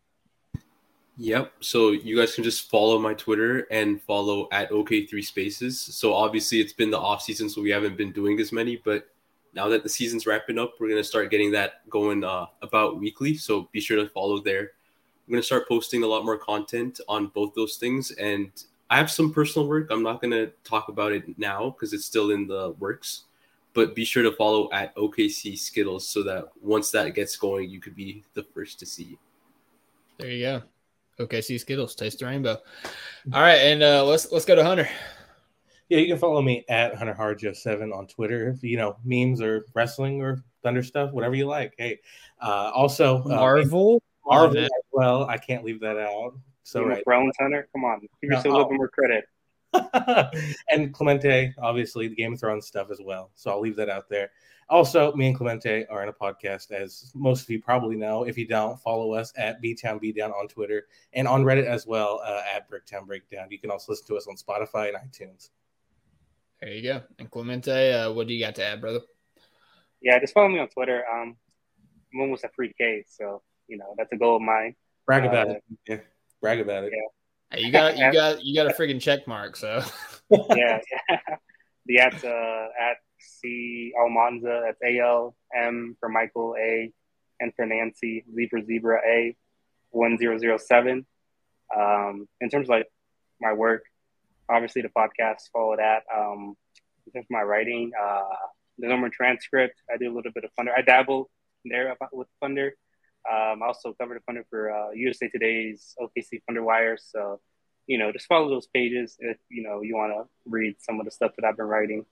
Yep. So you guys can just follow my Twitter and follow at O K three Spaces. So obviously it's been the off season, so we haven't been doing as many, but now that the season's wrapping up, we're going to start getting that going uh, about weekly. So be sure to follow there. I'm going to start posting a lot more content on both those things. And I have some personal work. I'm not going to talk about it now because it's still in the works, but be sure to follow at O K C Skittles so that once that gets going, you could be the first to see. There you go. O K C Skittles, taste the rainbow. All right, and uh, let's let's go to Hunter. Yeah, you can follow me at Hunter Harjo seven on Twitter. If you know memes or wrestling or Thunder stuff, whatever you like. Hey, uh, also Marvel, uh, Marvel as well. I can't leave that out. So Game right, of Thrones, Hunter. Come on, give yourself uh, a little bit more credit. And Clemente, obviously, the Game of Thrones stuff as well. So I'll leave that out there. Also, me and Clemente are in a podcast, as most of you probably know. If you don't, follow us at B-Town B-Down on Twitter and on Reddit as well, uh, at Bricktown Breakdown. You can also listen to us on Spotify and iTunes. There you go. And Clemente, uh, what do you got to add, brother? Yeah, just follow me on Twitter. Um, I'm almost at three K, so, you know, that's a goal of mine. Brag about uh, it. Yeah, brag about it. Yeah. Hey, you got you got you got a friggin' check mark, so. yeah, yeah. The at's uh, at C Almanza. That's A L M for Michael, A, and for Nancy, Z for Zebra, A, one zero zero seven. Um, in terms of like my work, obviously the podcast, follow that. Um, in terms of my writing, uh, the number transcript, I do a little bit of Thunder. I dabble there with Thunder. Um, I also covered the Thunder for uh, U S A Today's O K C Thunder Wire. So, you know, just follow those pages if, you know, you want to read some of the stuff that I've been writing.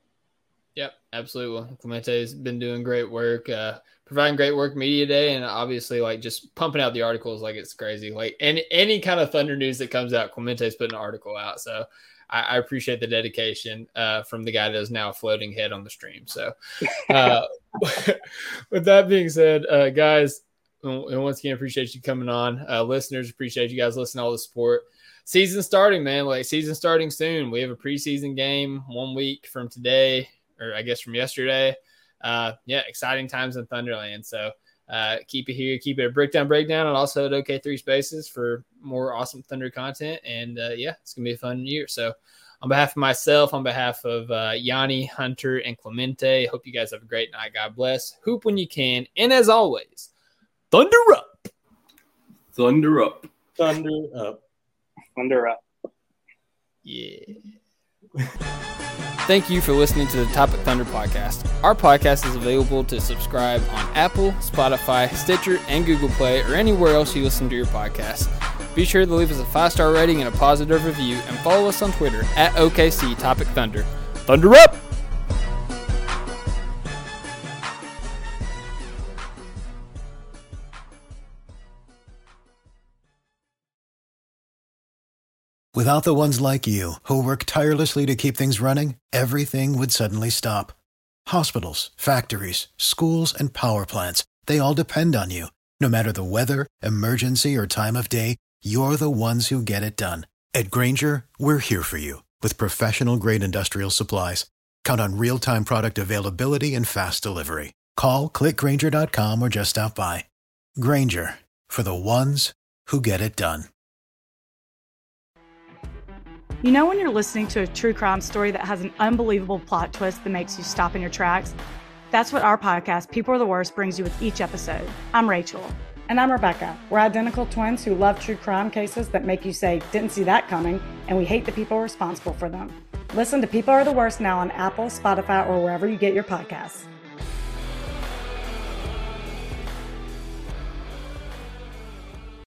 Yep, absolutely. Clemente's been doing great work, uh, providing great work Media Day, and obviously like just pumping out the articles like it's crazy. Like any any kind of Thunder news that comes out, Clemente's putting an article out. So I, I appreciate the dedication uh, from the guy that is now a floating head on the stream. So uh, with that being said, uh, guys, and once again, appreciate you coming on. Uh, listeners, appreciate you guys listening to all the support. Season starting, man. Like season starting soon. We have a preseason game one week from today. Or I guess from yesterday. Uh, yeah, exciting times in Thunderland. So uh, keep it here, keep it at Breakdown Breakdown, and also at O K three Spaces for more awesome Thunder content. And uh, yeah, it's gonna be a fun year. So on behalf of myself, on behalf of uh, Yanni, Hunter, and Clemente, hope you guys have a great night. God bless. Hoop when you can, and as always, Thunder up. Thunder up. Thunder up. Thunder up. Yeah. Thank you for listening to the Topic Thunder podcast. Our podcast is available to subscribe on Apple, Spotify, Stitcher, and Google Play, or anywhere else you listen to your podcast. Be sure to leave us a five-star rating and a positive review, and follow us on Twitter at O K C Topic Thunder. Thunder up! Without the ones like you, who work tirelessly to keep things running, everything would suddenly stop. Hospitals, factories, schools, and power plants, they all depend on you. No matter the weather, emergency, or time of day, you're the ones who get it done. At Grainger, we're here for you with professional-grade industrial supplies. Count on real-time product availability and fast delivery. Call, click Grainger dot com, or just stop by. Grainger, for the ones who get it done. You know when you're listening to a true crime story that has an unbelievable plot twist that makes you stop in your tracks? That's what our podcast, People Are the Worst, brings you with each episode. I'm Rachel. And I'm Rebecca. We're identical twins who love true crime cases that make you say, didn't see that coming, and we hate the people responsible for them. Listen to People Are the Worst now on Apple, Spotify, or wherever you get your podcasts.